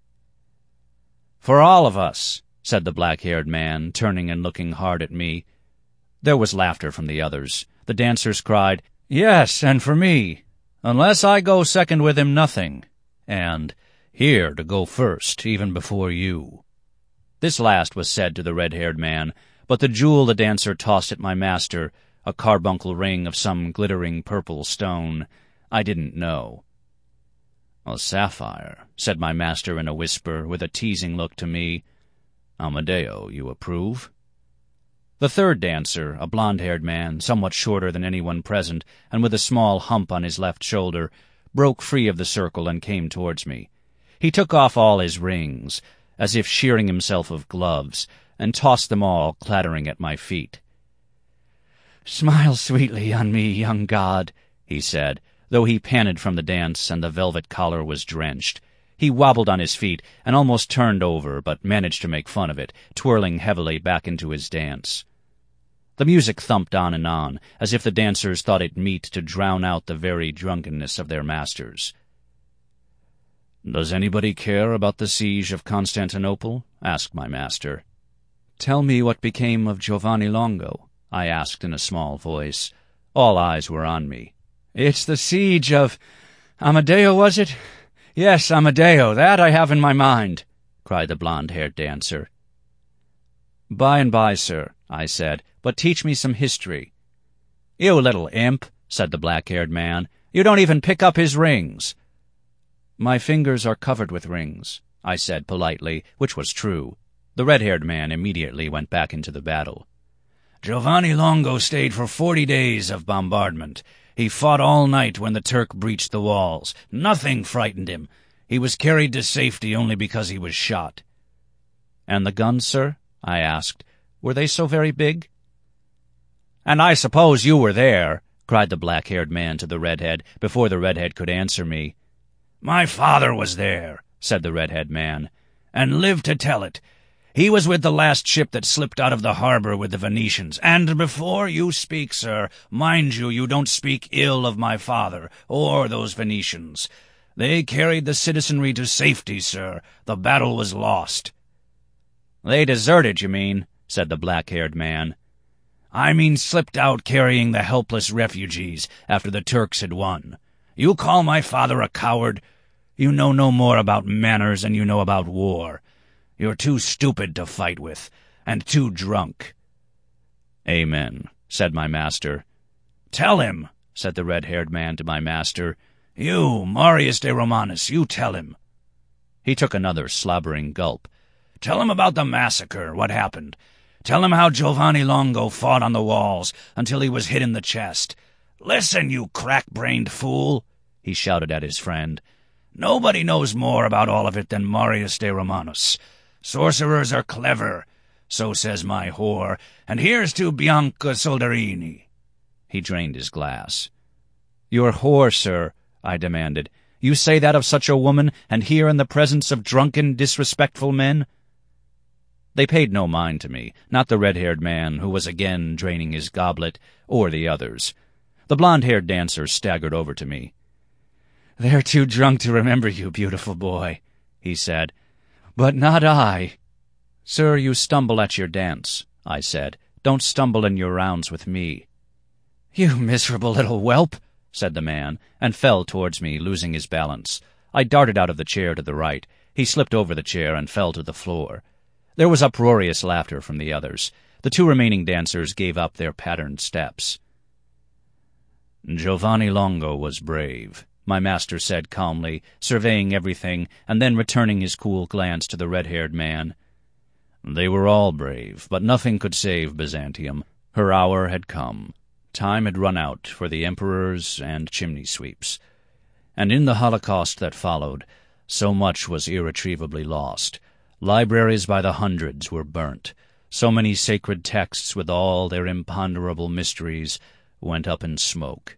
"For all of us," said the black-haired man, turning and looking hard at me. There was laughter from the others. The dancers cried, "Yes, and for me. Unless I go second with him, nothing." And, "Here to go first, even before you." This last was said to the red-haired man, but the jewel the dancer tossed at my master, a carbuncle ring of some glittering purple stone, I didn't know. "A sapphire," said my master in a whisper, with a teasing look to me. "Amadeo, you approve?" The third dancer, a blond-haired man, somewhat shorter than anyone present, and with a small hump on his left shoulder, broke free of the circle and came towards me. He took off all his rings, as if shearing himself of gloves, and tossed them all clattering at my feet. "Smile sweetly on me, young god," he said, though he panted from the dance and the velvet collar was drenched. He wobbled on his feet and almost turned over, but managed to make fun of it, twirling heavily back into his dance. The music thumped on and on, as if the dancers thought it meet to drown out the very drunkenness of their masters. "Does anybody care about the siege of Constantinople?" asked my master. "Tell me what became of Giovanni Longo," I asked in a small voice. All eyes were on me. "It's the siege of Amadeo, was it? Yes, Amadeo, that I have in my mind," cried the blond-haired dancer. "By and by, sir," I said, "but teach me some history." "You little imp," said the black-haired man, "you don't even pick up his rings." "My fingers are covered with rings," I said politely, which was true. The red-haired man immediately went back into the battle. "Giovanni Longo stayed for forty days of bombardment. He fought all night when the Turk breached the walls. Nothing frightened him. He was carried to safety only because he was shot." "And the guns, sir?" I asked. "Were they so very big?" "And I suppose you were there," cried the black-haired man to the redhead, before the redhead could answer me. "My father was there," said the redhead man, "and lived to tell it. He was with the last ship that slipped out of the harbor with the Venetians. And before you speak, sir, mind you, you don't speak ill of my father or those Venetians. They carried the citizenry to safety, sir. The battle was lost." "They deserted, you mean," said the black-haired man. "I mean slipped out carrying the helpless refugees after the Turks had won. You call my father a coward? You know no more about manners than you know about war. You're too stupid to fight with, and too drunk." "Amen," said my master. "Tell him," said the red-haired man to my master. "You, Marius de Romanus, you tell him." He took another slobbering gulp. "Tell him about the massacre, what happened. Tell him how Giovanni Longo fought on the walls until he was hit in the chest. Listen, you crack-brained fool," he shouted at his friend. "Nobody knows more about all of it than Marius de Romanus. Sorcerers are clever, so says my whore, and here's to Bianca Soldarini." He drained his glass. "Your whore, sir," I demanded. "You say that of such a woman, and here in the presence of drunken, disrespectful men?" They paid no mind to me, not the red-haired man, who was again draining his goblet, or the others. The blond-haired dancer staggered over to me. "They're too drunk to remember you, beautiful boy," he said. "But not I." "Sir, you stumble at your dance," I said. "Don't stumble in your rounds with me." "You miserable little whelp," said the man, and fell towards me, losing his balance. I darted out of the chair to the right. He slipped over the chair and fell to the floor. There was uproarious laughter from the others. The two remaining dancers gave up their patterned steps. Giovanni Longo was brave, my master said calmly, surveying everything and then returning his cool glance to the red-haired man. They were all brave, but nothing could save Byzantium. Her hour had come. Time had run out for the emperors and chimney-sweeps. And in the Holocaust that followed, so much was irretrievably lost. Libraries by the hundreds were burnt. So many sacred texts with all their imponderable mysteries went up in smoke.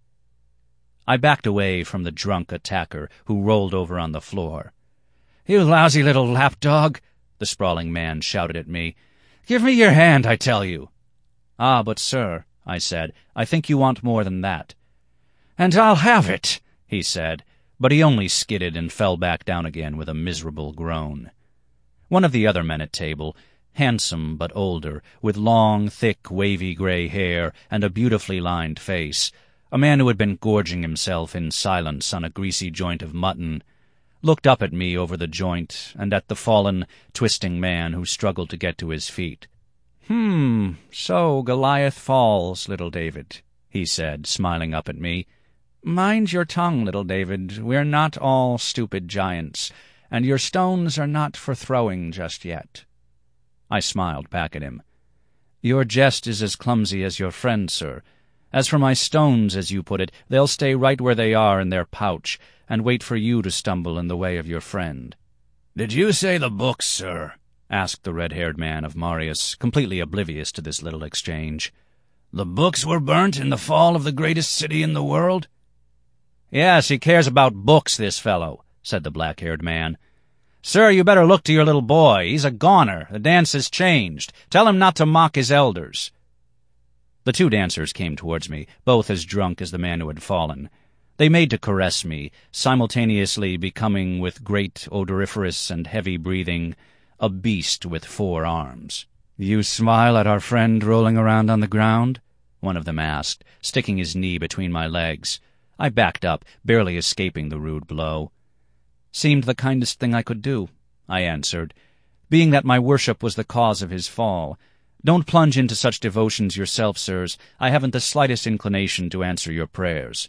I backed away from the drunk attacker who rolled over on the floor. "You lousy little lapdog!" the sprawling man shouted at me. "Give me your hand, I tell you!" "Ah, but sir," I said, "I think you want more than that." "And I'll have it," he said, but he only skidded and fell back down again with a miserable groan. One of the other men at table, handsome but older, with long, thick, wavy gray hair and a beautifully lined face, a man who had been gorging himself in silence on a greasy joint of mutton, looked up at me over the joint and at the fallen, twisting man who struggled to get to his feet. "Hmm, so Goliath falls, little David," he said, smiling up at me. "Mind your tongue, little David. We're not all stupid giants, and your stones are not for throwing just yet." I smiled back at him. "Your jest is as clumsy as your friend, sir. As for my stones, as you put it, they'll stay right where they are in their pouch, and wait for you to stumble in the way of your friend." "Did you say the books, sir?" asked the red-haired man of Marius, completely oblivious to this little exchange. "The books were burnt in the fall of the greatest city in the world?" "Yes, he cares about books, this fellow," said the black-haired man. "Sir, you better look to your little boy. He's a goner. The dance has changed. Tell him not to mock his elders." The two dancers came towards me, both as drunk as the man who had fallen. They made to caress me, simultaneously becoming, with great odoriferous and heavy breathing, a beast with four arms. "You smile at our friend rolling around on the ground?" one of them asked, sticking his knee between my legs. I backed up, barely escaping the rude blow. "Seemed the kindest thing I could do," I answered, "being that my worship was the cause of his fall. Don't plunge into such devotions yourself, sirs. I haven't the slightest inclination to answer your prayers."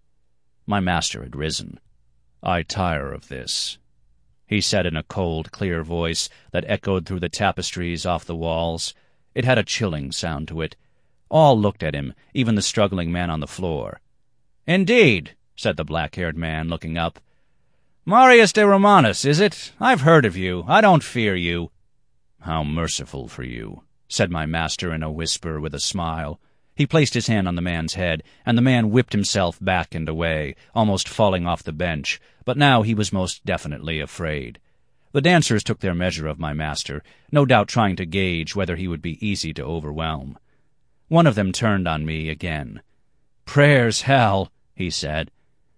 My master had risen. "I tire of this," he said in a cold, clear voice that echoed through the tapestries off the walls. It had a chilling sound to it. All looked at him, even the struggling man on the floor. "Indeed," said the black-haired man, looking up. "Marius de Romanus, is it? I've heard of you. I don't fear you." "How merciful for you," said my master in a whisper with a smile. He placed his hand on the man's head, and the man whipped himself back and away, almost falling off the bench, but now he was most definitely afraid. The dancers took their measure of my master, no doubt trying to gauge whether he would be easy to overwhelm. One of them turned on me again. "Prayers, hell," he said.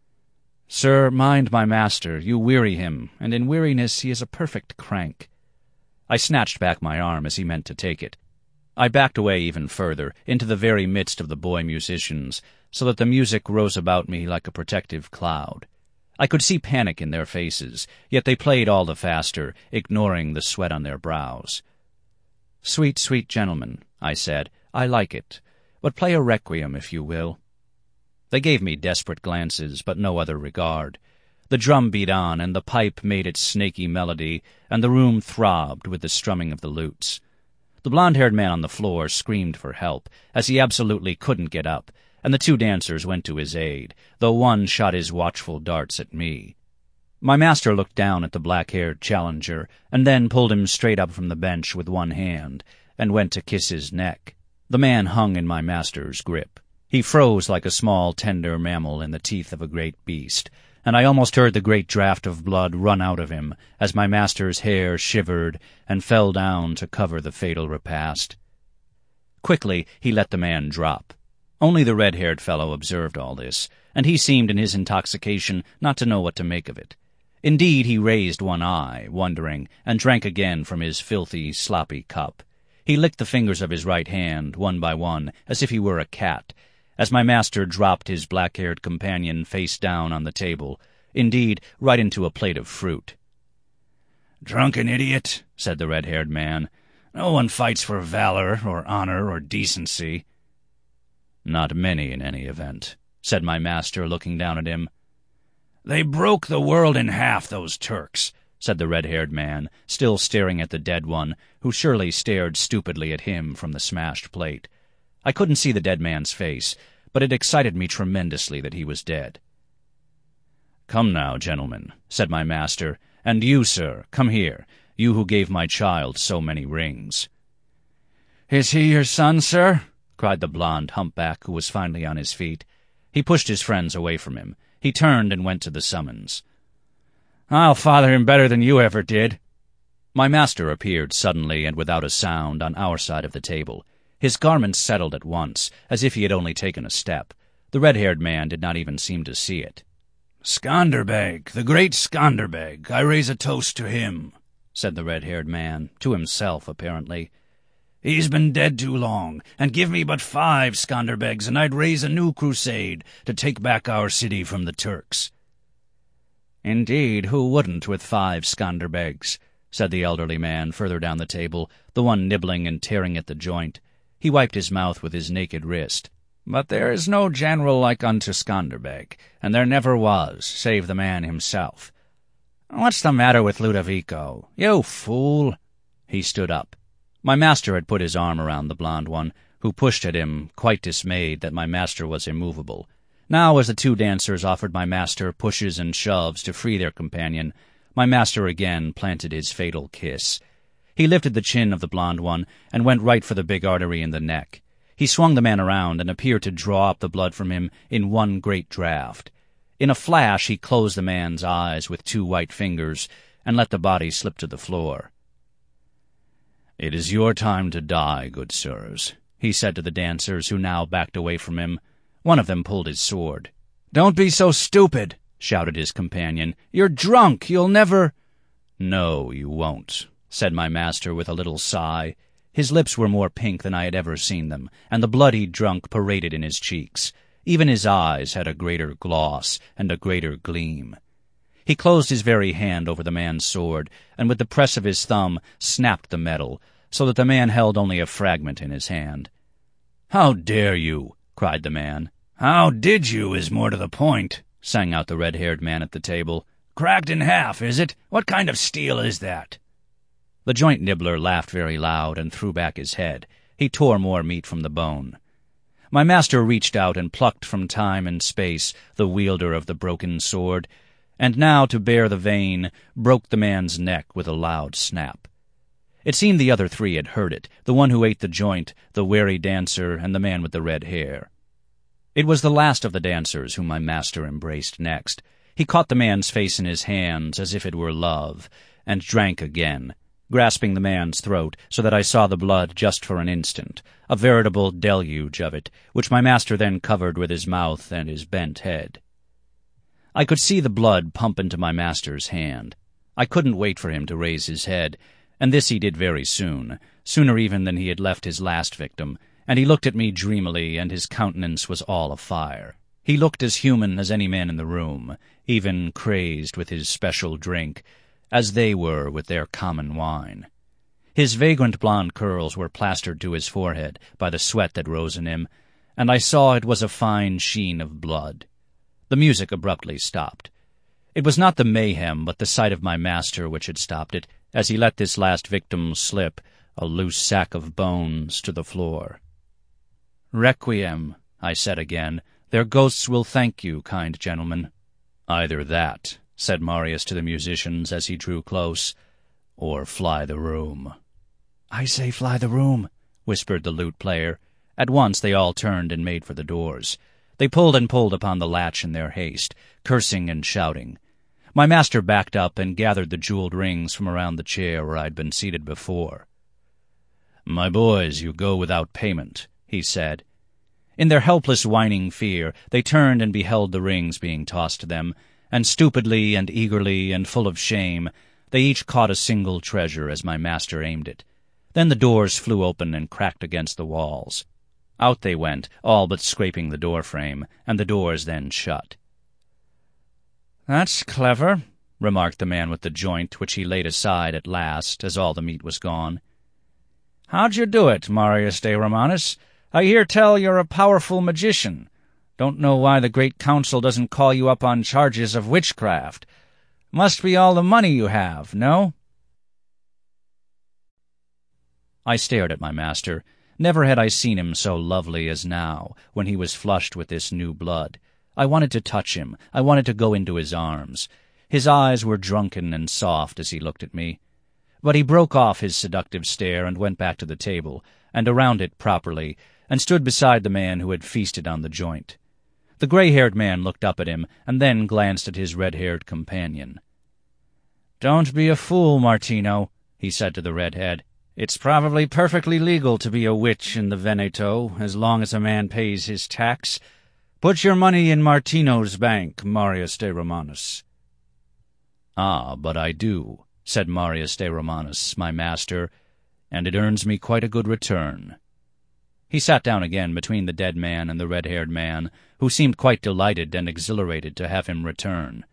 "Sir, mind my master. You weary him, and in weariness he is a perfect crank." I snatched back my arm as he meant to take it. I backed away even further, into the very midst of the boy musicians, so that the music rose about me like a protective cloud. I could see panic in their faces, yet they played all the faster, ignoring the sweat on their brows. "Sweet, sweet gentlemen," I said, "I like it, but play a requiem if you will." They gave me desperate glances, but no other regard. The drum beat on, and the pipe made its snaky melody, and the room throbbed with the strumming of the lutes. The blond-haired man on the floor screamed for help, as he absolutely couldn't get up, and the two dancers went to his aid, though one shot his watchful darts at me. My master looked down at the black-haired challenger, and then pulled him straight up from the bench with one hand, and went to kiss his neck. The man hung in my master's grip. He froze like a small, tender mammal in the teeth of a great beast, and I almost heard the great draught of blood run out of him as my master's hair shivered and fell down to cover the fatal repast. Quickly he let the man drop. Only the red-haired fellow observed all this, and he seemed in his intoxication not to know what to make of it. Indeed, he raised one eye, wondering, and drank again from his filthy, sloppy cup. He licked the fingers of his right hand, one by one, as if he were a cat, as my master dropped his black-haired companion face down on the table, indeed, right into a plate of fruit. "Drunken idiot," said the red-haired man. "No one fights for valor or honor or decency." "Not many, in any event," said my master, looking down at him. "They broke the world in half, those Turks," said the red-haired man, still staring at the dead one, who surely stared stupidly at him from the smashed plate. I couldn't see the dead man's face, but it excited me tremendously that he was dead. "Come now, gentlemen," said my master, "and you, sir, come here, you who gave my child so many rings." "Is he your son, sir?" cried the blond humpback, who was finally on his feet. He pushed his friends away from him. He turned and went to the summons. "I'll father him better than you ever did." My master appeared suddenly and without a sound on our side of the table. His garments settled at once, as if he had only taken a step. The red-haired man did not even seem to see it. "Skanderbeg, the great Skanderbeg, I raise a toast to him," said the red-haired man, to himself apparently. "He's been dead too long, and give me but five Skanderbegs, and I'd raise a new crusade to take back our city from the Turks." "Indeed, who wouldn't with five Skanderbegs?" said the elderly man further down the table, the one nibbling and tearing at the joint. He wiped his mouth with his naked wrist. "But there is no general like unto Skanderbeg, and there never was, save the man himself. What's the matter with Ludovico? You fool!" He stood up. My master had put his arm around the blond one, who pushed at him, quite dismayed that my master was immovable. Now, as the two dancers offered my master pushes and shoves to free their companion, my master again planted his fatal kiss. He lifted the chin of the blond one and went right for the big artery in the neck. He swung the man around and appeared to draw up the blood from him in one great draught. In a flash he closed the man's eyes with two white fingers and let the body slip to the floor. "It is your time to die, good sirs," he said to the dancers, who now backed away from him. One of them pulled his sword. "Don't be so stupid," shouted his companion. "You're drunk. You'll never—" "No, you won't," said my master with a little sigh. His lips were more pink than I had ever seen them, and the blood he'd drunk paraded in his cheeks. Even his eyes had a greater gloss and a greater gleam. He closed his very hand over the man's sword, and with the press of his thumb snapped the metal, so that the man held only a fragment in his hand. "How dare you!" cried the man. "How did you is more to the point," sang out the red-haired man at the table. "Cracked in half, is it? What kind of steel is that?" The joint nibbler laughed very loud and threw back his head. He tore more meat from the bone. My master reached out and plucked from time and space the wielder of the broken sword, and now, to bear the vein, broke the man's neck with a loud snap. It seemed the other three had heard it, the one who ate the joint, the wary dancer, and the man with the red hair. It was the last of the dancers whom my master embraced next. He caught the man's face in his hands as if it were love, and drank again, grasping the man's throat so that I saw the blood just for an instant, a veritable deluge of it, which my master then covered with his mouth and his bent head. I could see the blood pump into my master's hand. I couldn't wait for him to raise his head, and this he did very soon, sooner even than he had left his last victim, and he looked at me dreamily, and his countenance was all afire. He looked as human as any man in the room, even crazed with his special drink, as they were with their common wine. His vagrant blonde curls were plastered to his forehead by the sweat that rose in him, and I saw it was a fine sheen of blood. The music abruptly stopped. It was not the mayhem, but the sight of my master which had stopped it, as he let this last victim slip, a loose sack of bones, to the floor. "Requiem," I said again. "Their ghosts will thank you, kind gentlemen." "Either that," said Marius to the musicians as he drew close, "or fly the room." "I say fly the room," whispered the lute-player. At once they all turned and made for the doors. They pulled and pulled upon the latch in their haste, cursing and shouting. My master backed up and gathered the jeweled rings from around the chair where I'd been seated before. "My boys, you go without payment," he said. In their helpless whining fear, they turned and beheld the rings being tossed to them, and stupidly and eagerly and full of shame, they each caught a single treasure as my master aimed it. Then the doors flew open and cracked against the walls. Out they went, all but scraping the door-frame, and the doors then shut. "That's clever," remarked the man with the joint, which he laid aside at last, as all the meat was gone. "How'd you do it, Marius de Romanus? I hear tell you're a powerful magician. Don't know why the Great Council doesn't call you up on charges of witchcraft. Must be all the money you have, no?" I stared at my master. Never had I seen him so lovely as now, when he was flushed with this new blood. I wanted to touch him. I wanted to go into his arms. His eyes were drunken and soft as he looked at me. But he broke off his seductive stare and went back to the table, and around it properly, and stood beside the man who had feasted on the joint. The gray-haired man looked up at him, and then glanced at his red-haired companion. "Don't be a fool, Martino," he said to the redhead. "It's probably perfectly legal to be a witch in the Veneto, as long as a man pays his tax. Put your money in Martino's bank, Marius de Romanus." "Ah, but I do," said Marius de Romanus, my master, "and it earns me quite a good return." He sat down again between the dead man and the red-haired man, who seemed quite delighted and exhilarated to have him return.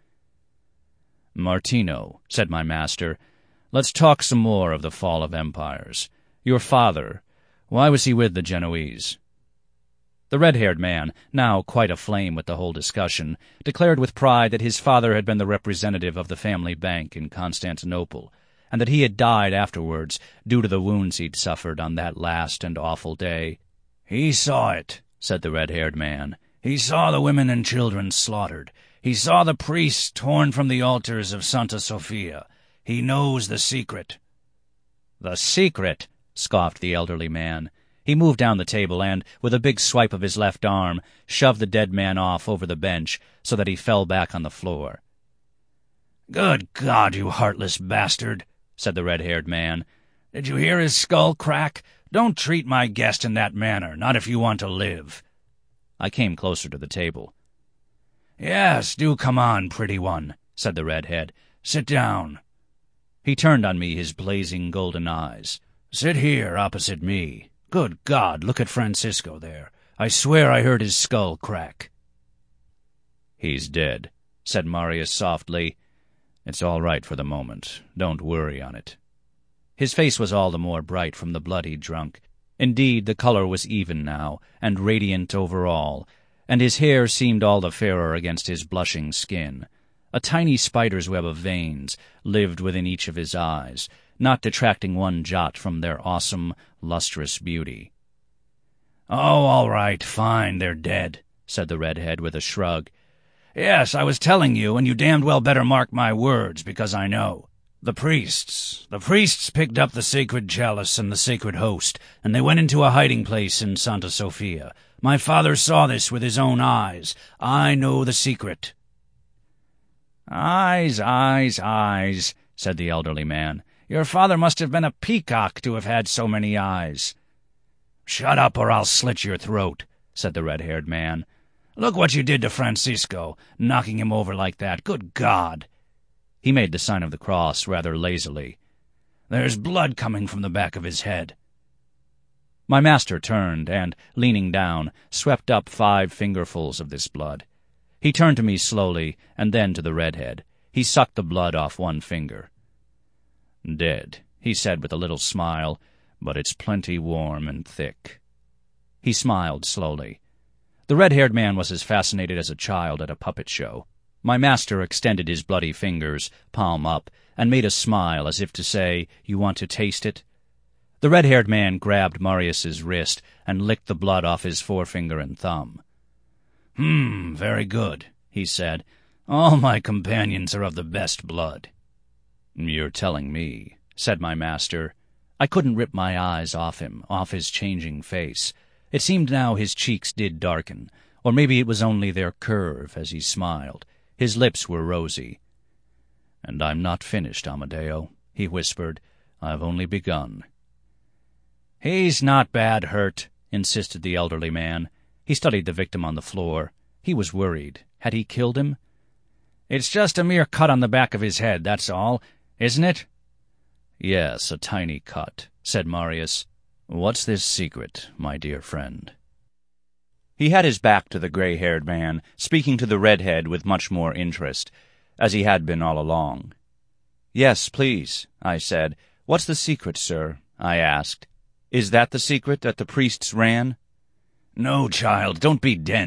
"Martino," said my master, "let's talk some more of the fall of empires. Your father, why was he with the Genoese?" The red-haired man, now quite aflame with the whole discussion, declared with pride that his father had been the representative of the family bank in Constantinople, and that he had died afterwards due to the wounds he'd suffered on that last and awful day. "He saw it," said the red-haired man. "He saw the women and children slaughtered. He saw the priests torn from the altars of Santa Sofia. He knows the secret." "The secret?" scoffed the elderly man. He moved down the table and, with a big swipe of his left arm, shoved the dead man off over the bench so that he fell back on the floor. "Good God, you heartless bastard," said the red-haired man. "Did you hear his skull crack? Don't treat my guest in that manner, not if you want to live." I came closer to the table. "Yes, do come on, pretty one," said the redhead. "Sit down." He turned on me his blazing golden eyes. "Sit here, opposite me. Good God, look at Francisco there. I swear I heard his skull crack." "He's dead," said Marius softly. "It's all right for the moment. Don't worry on it." His face was all the more bright from the blood he'd drunk. Indeed, the color was even now, and radiant over all, and his hair seemed all the fairer against his blushing skin. A tiny spider's web of veins lived within each of his eyes, not detracting one jot from their awesome, lustrous beauty. "Oh, all right, fine, they're dead," said the redhead with a shrug. "Yes, I was telling you, and you damned well better mark my words, because I know. The priests, the priests picked up the sacred chalice and the sacred host, and they went into a hiding place in Santa Sofia. My father saw this with his own eyes. I know the secret." "Eyes, eyes, eyes," said the elderly man. "Your father must have been a peacock to have had so many eyes." "Shut up, or I'll slit your throat," said the red-haired man. "Look what you did to Francisco, knocking him over like that. Good God!" He made the sign of the cross rather lazily. "There's blood coming from the back of his head." My master turned and, leaning down, swept up five fingerfuls of this blood. He turned to me slowly, and then to the redhead. He sucked the blood off one finger. "Dead," he said with a little smile, "but it's plenty warm and thick." He smiled slowly. The red-haired man was as fascinated as a child at a puppet show. My master extended his bloody fingers, palm up, and made a smile as if to say, "You want to taste it?" The red-haired man grabbed Marius's wrist and licked the blood off his forefinger and thumb. "Hmm, very good," he said. "All my companions are of the best blood." "You're telling me," said my master. I couldn't rip my eyes off him, off his changing face. It seemed now his cheeks did darken, or maybe it was only their curve as he smiled. His lips were rosy. "And I'm not finished, Amadeo," he whispered. "I've only begun." "He's not bad hurt," insisted the elderly man. He studied the victim on the floor. He was worried. Had he killed him? "It's just a mere cut on the back of his head, that's all, isn't it?" "Yes, a tiny cut," said Marius. "What's this secret, my dear friend?" He had his back to the gray-haired man, speaking to the redhead with much more interest, as he had been all along. "Yes, please," I said. "What's the secret, sir?" I asked. "Is that the secret that the priests ran?" "No, child, don't be dense,"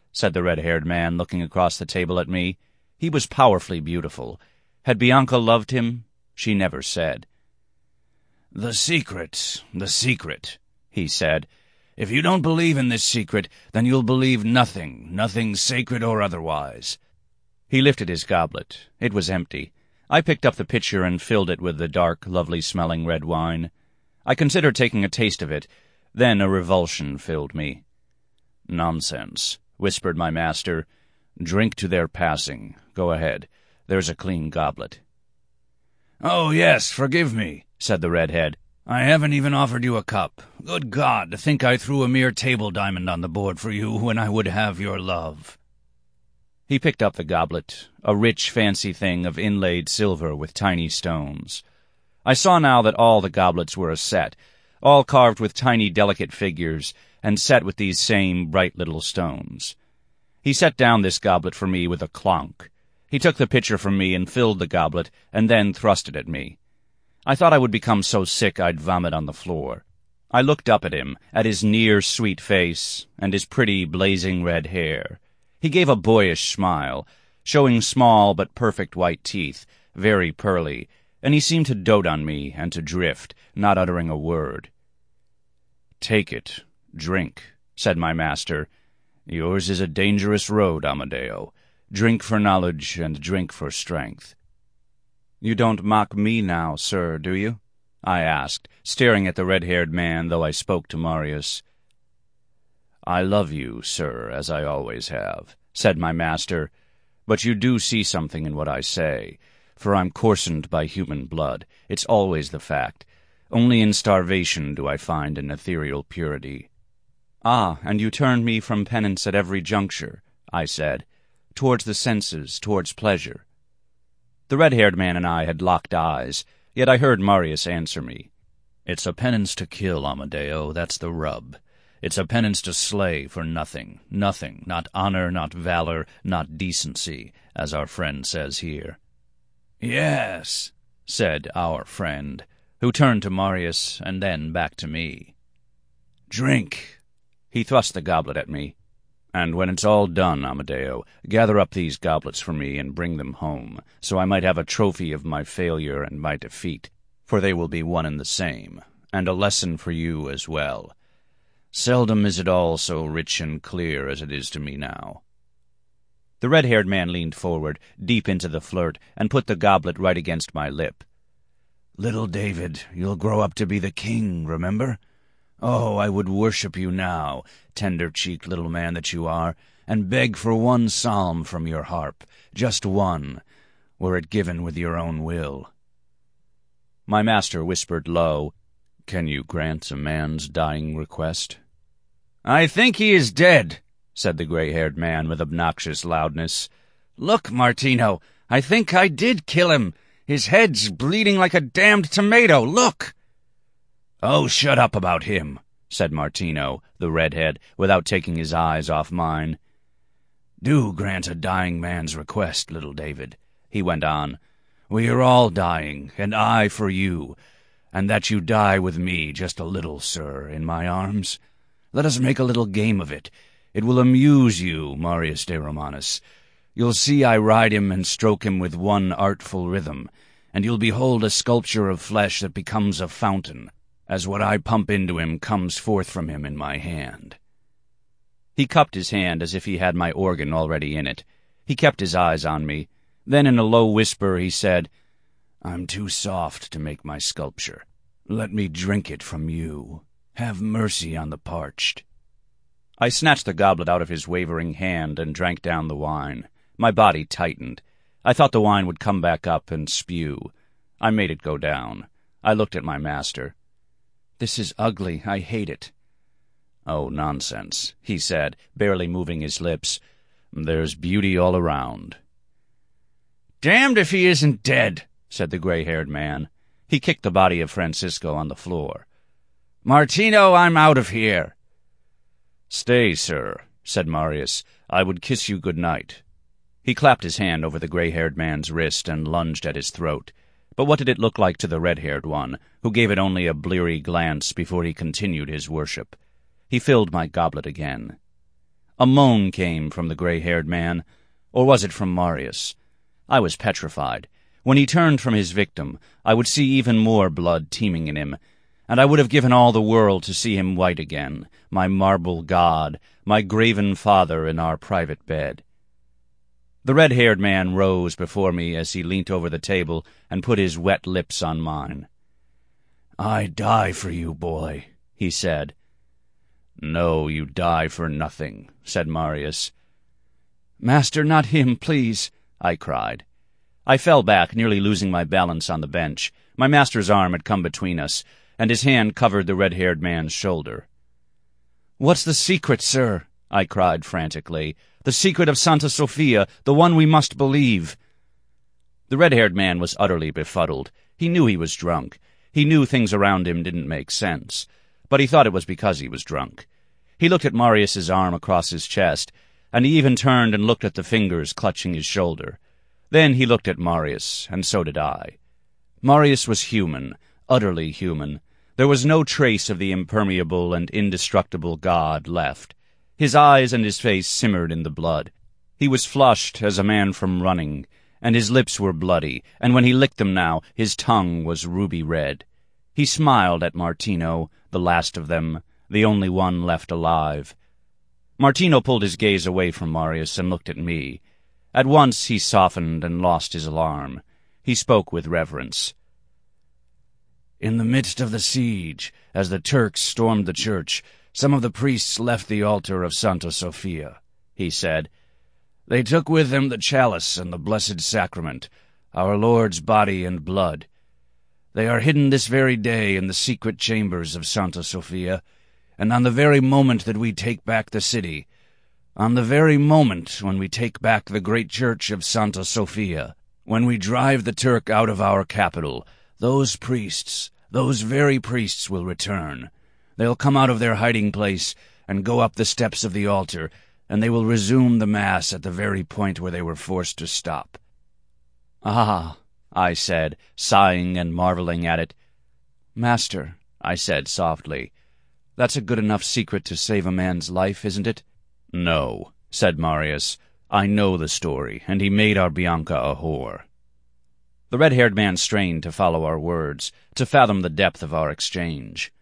said the red-haired man, looking across the table at me. He was powerfully beautiful. Had Bianca loved him? She never said. "The secret, the secret," he said. "If you don't believe in this secret, then you'll believe nothing, nothing sacred or otherwise." He lifted his goblet. It was empty. I picked up the pitcher and filled it with the dark, lovely-smelling red wine. I considered taking a taste of it. Then a revulsion filled me. "Nonsense," whispered my master. "Drink to their passing. Go ahead. There's a clean goblet." "Oh, yes, forgive me," said the redhead. "I haven't even offered you a cup. Good God, to think I threw a mere table diamond on the board for you when I would have your love." He picked up the goblet, a rich, fancy thing of inlaid silver with tiny stones. I saw now that all the goblets were a set, all carved with tiny, delicate figures, and set with these same bright little stones. He set down this goblet for me with a clonk. He took the pitcher from me and filled the goblet, and then thrust it at me. I thought I would become so sick I'd vomit on the floor. I looked up at him, at his near sweet face, and his pretty, blazing red hair. He gave a boyish smile, showing small but perfect white teeth, very pearly, and he seemed to dote on me and to drift, not uttering a word. "Take it, drink," said my master. "Yours is a dangerous road, Amadeo. Drink for knowledge and drink for strength." "You don't mock me now, sir, do you?" I asked, staring at the red-haired man, though I spoke to Marius. "I love you, sir, as I always have," said my master, "but you do see something in what I say, for I'm coarsened by human blood. It's always the fact. Only in starvation do I find an ethereal purity." "Ah, and you turn me from penance at every juncture," I said, "towards the senses, towards pleasure." The red-haired man and I had locked eyes, yet I heard Marius answer me. "It's a penance to kill, Amadeo, that's the rub. It's a penance to slay for nothing, nothing, not honor, not valor, not decency, as our friend says here." "Yes," said our friend, who turned to Marius and then back to me. "Drink." He thrust the goblet at me. "And when it's all done, Amadeo, gather up these goblets for me and bring them home, so I might have a trophy of my failure and my defeat, for they will be one and the same, and a lesson for you as well. Seldom is it all so rich and clear as it is to me now." The red-haired man leaned forward, deep into the flirt, and put the goblet right against my lip. "Little David, you'll grow up to be the king, remember? Oh, I would worship you now, tender-cheeked little man that you are, and beg for one psalm from your harp, just one, were it given with your own will." My master whispered low, "Can you grant a man's dying request?" "I think he is dead," said the gray-haired man with obnoxious loudness. "Look, Martino, I think I did kill him. His head's bleeding like a damned tomato, look!" "Oh, shut up about him," said Martino, the redhead, without taking his eyes off mine. "Do grant a dying man's request, little David," he went on. "We are all dying, and I for you, and that you die with me just a little, sir, in my arms. Let us make a little game of it. It will amuse you, Marius de Romanus. You'll see I ride him and stroke him with one artful rhythm, and you'll behold a sculpture of flesh that becomes a fountain, as what I pump into him comes forth from him in my hand." He cupped his hand as if he had my organ already in it. He kept his eyes on me. Then in a low whisper he said, "I'm too soft to make my sculpture. Let me drink it from you. Have mercy on the parched." I snatched the goblet out of his wavering hand and drank down the wine. My body tightened. I thought the wine would come back up and spew. I made it go down. I looked at my master. "This is ugly. I hate it." "Oh, nonsense," he said, barely moving his lips. "There's beauty all around." "Damned if he isn't dead," said the gray-haired man. He kicked the body of Francisco on the floor. "Martino, I'm out of here." "Stay, sir," said Marius. "I would kiss you good night." He clapped his hand over the gray-haired man's wrist and lunged at his throat. But what did it look like to the red-haired one, who gave it only a bleary glance before he continued his worship? He filled my goblet again. A moan came from the gray-haired man. Or was it from Marius? I was petrified. When he turned from his victim, I would see even more blood teeming in him, and I would have given all the world to see him white again, my marble god, my graven father in our private bed. The red-haired man rose before me as he leant over the table and put his wet lips on mine. "I die for you, boy," he said. "No, you die for nothing," said Marius. "Master, not him, please," I cried. I fell back, nearly losing my balance on the bench. My master's arm had come between us, and his hand covered the red-haired man's shoulder. "What's the secret, sir?" I cried frantically. "The secret of Santa Sofia, the one we must believe." The red-haired man was utterly befuddled. He knew he was drunk. He knew things around him didn't make sense. But he thought it was because he was drunk. He looked at Marius's arm across his chest, and he even turned and looked at the fingers clutching his shoulder. Then he looked at Marius, and so did I. Marius was human, utterly human. There was no trace of the impermeable and indestructible god left. His eyes and his face simmered in the blood. He was flushed as a man from running, and his lips were bloody, and when he licked them now, his tongue was ruby red. He smiled at Martino, the last of them, the only one left alive. Martino pulled his gaze away from Marius and looked at me. At once he softened and lost his alarm. He spoke with reverence. "In the midst of the siege, as the Turks stormed the church, some of the priests left the altar of Santa Sofia," he said. "They took with them the chalice and the blessed sacrament, our Lord's body and blood. They are hidden this very day in the secret chambers of Santa Sofia, and on the very moment that we take back the city, on the very moment when we take back the great church of Santa Sofia, when we drive the Turk out of our capital, those priests, those very priests will return. They'll come out of their hiding place and go up the steps of the altar, and they will resume the Mass at the very point where they were forced to stop." "Ah," I said, sighing and marveling at it. "Master," I said softly, "that's a good enough secret to save a man's life, isn't it?" "No," said Marius. "I know the story, and he made our Bianca a whore." The red-haired man strained to follow our words, to fathom the depth of our exchange.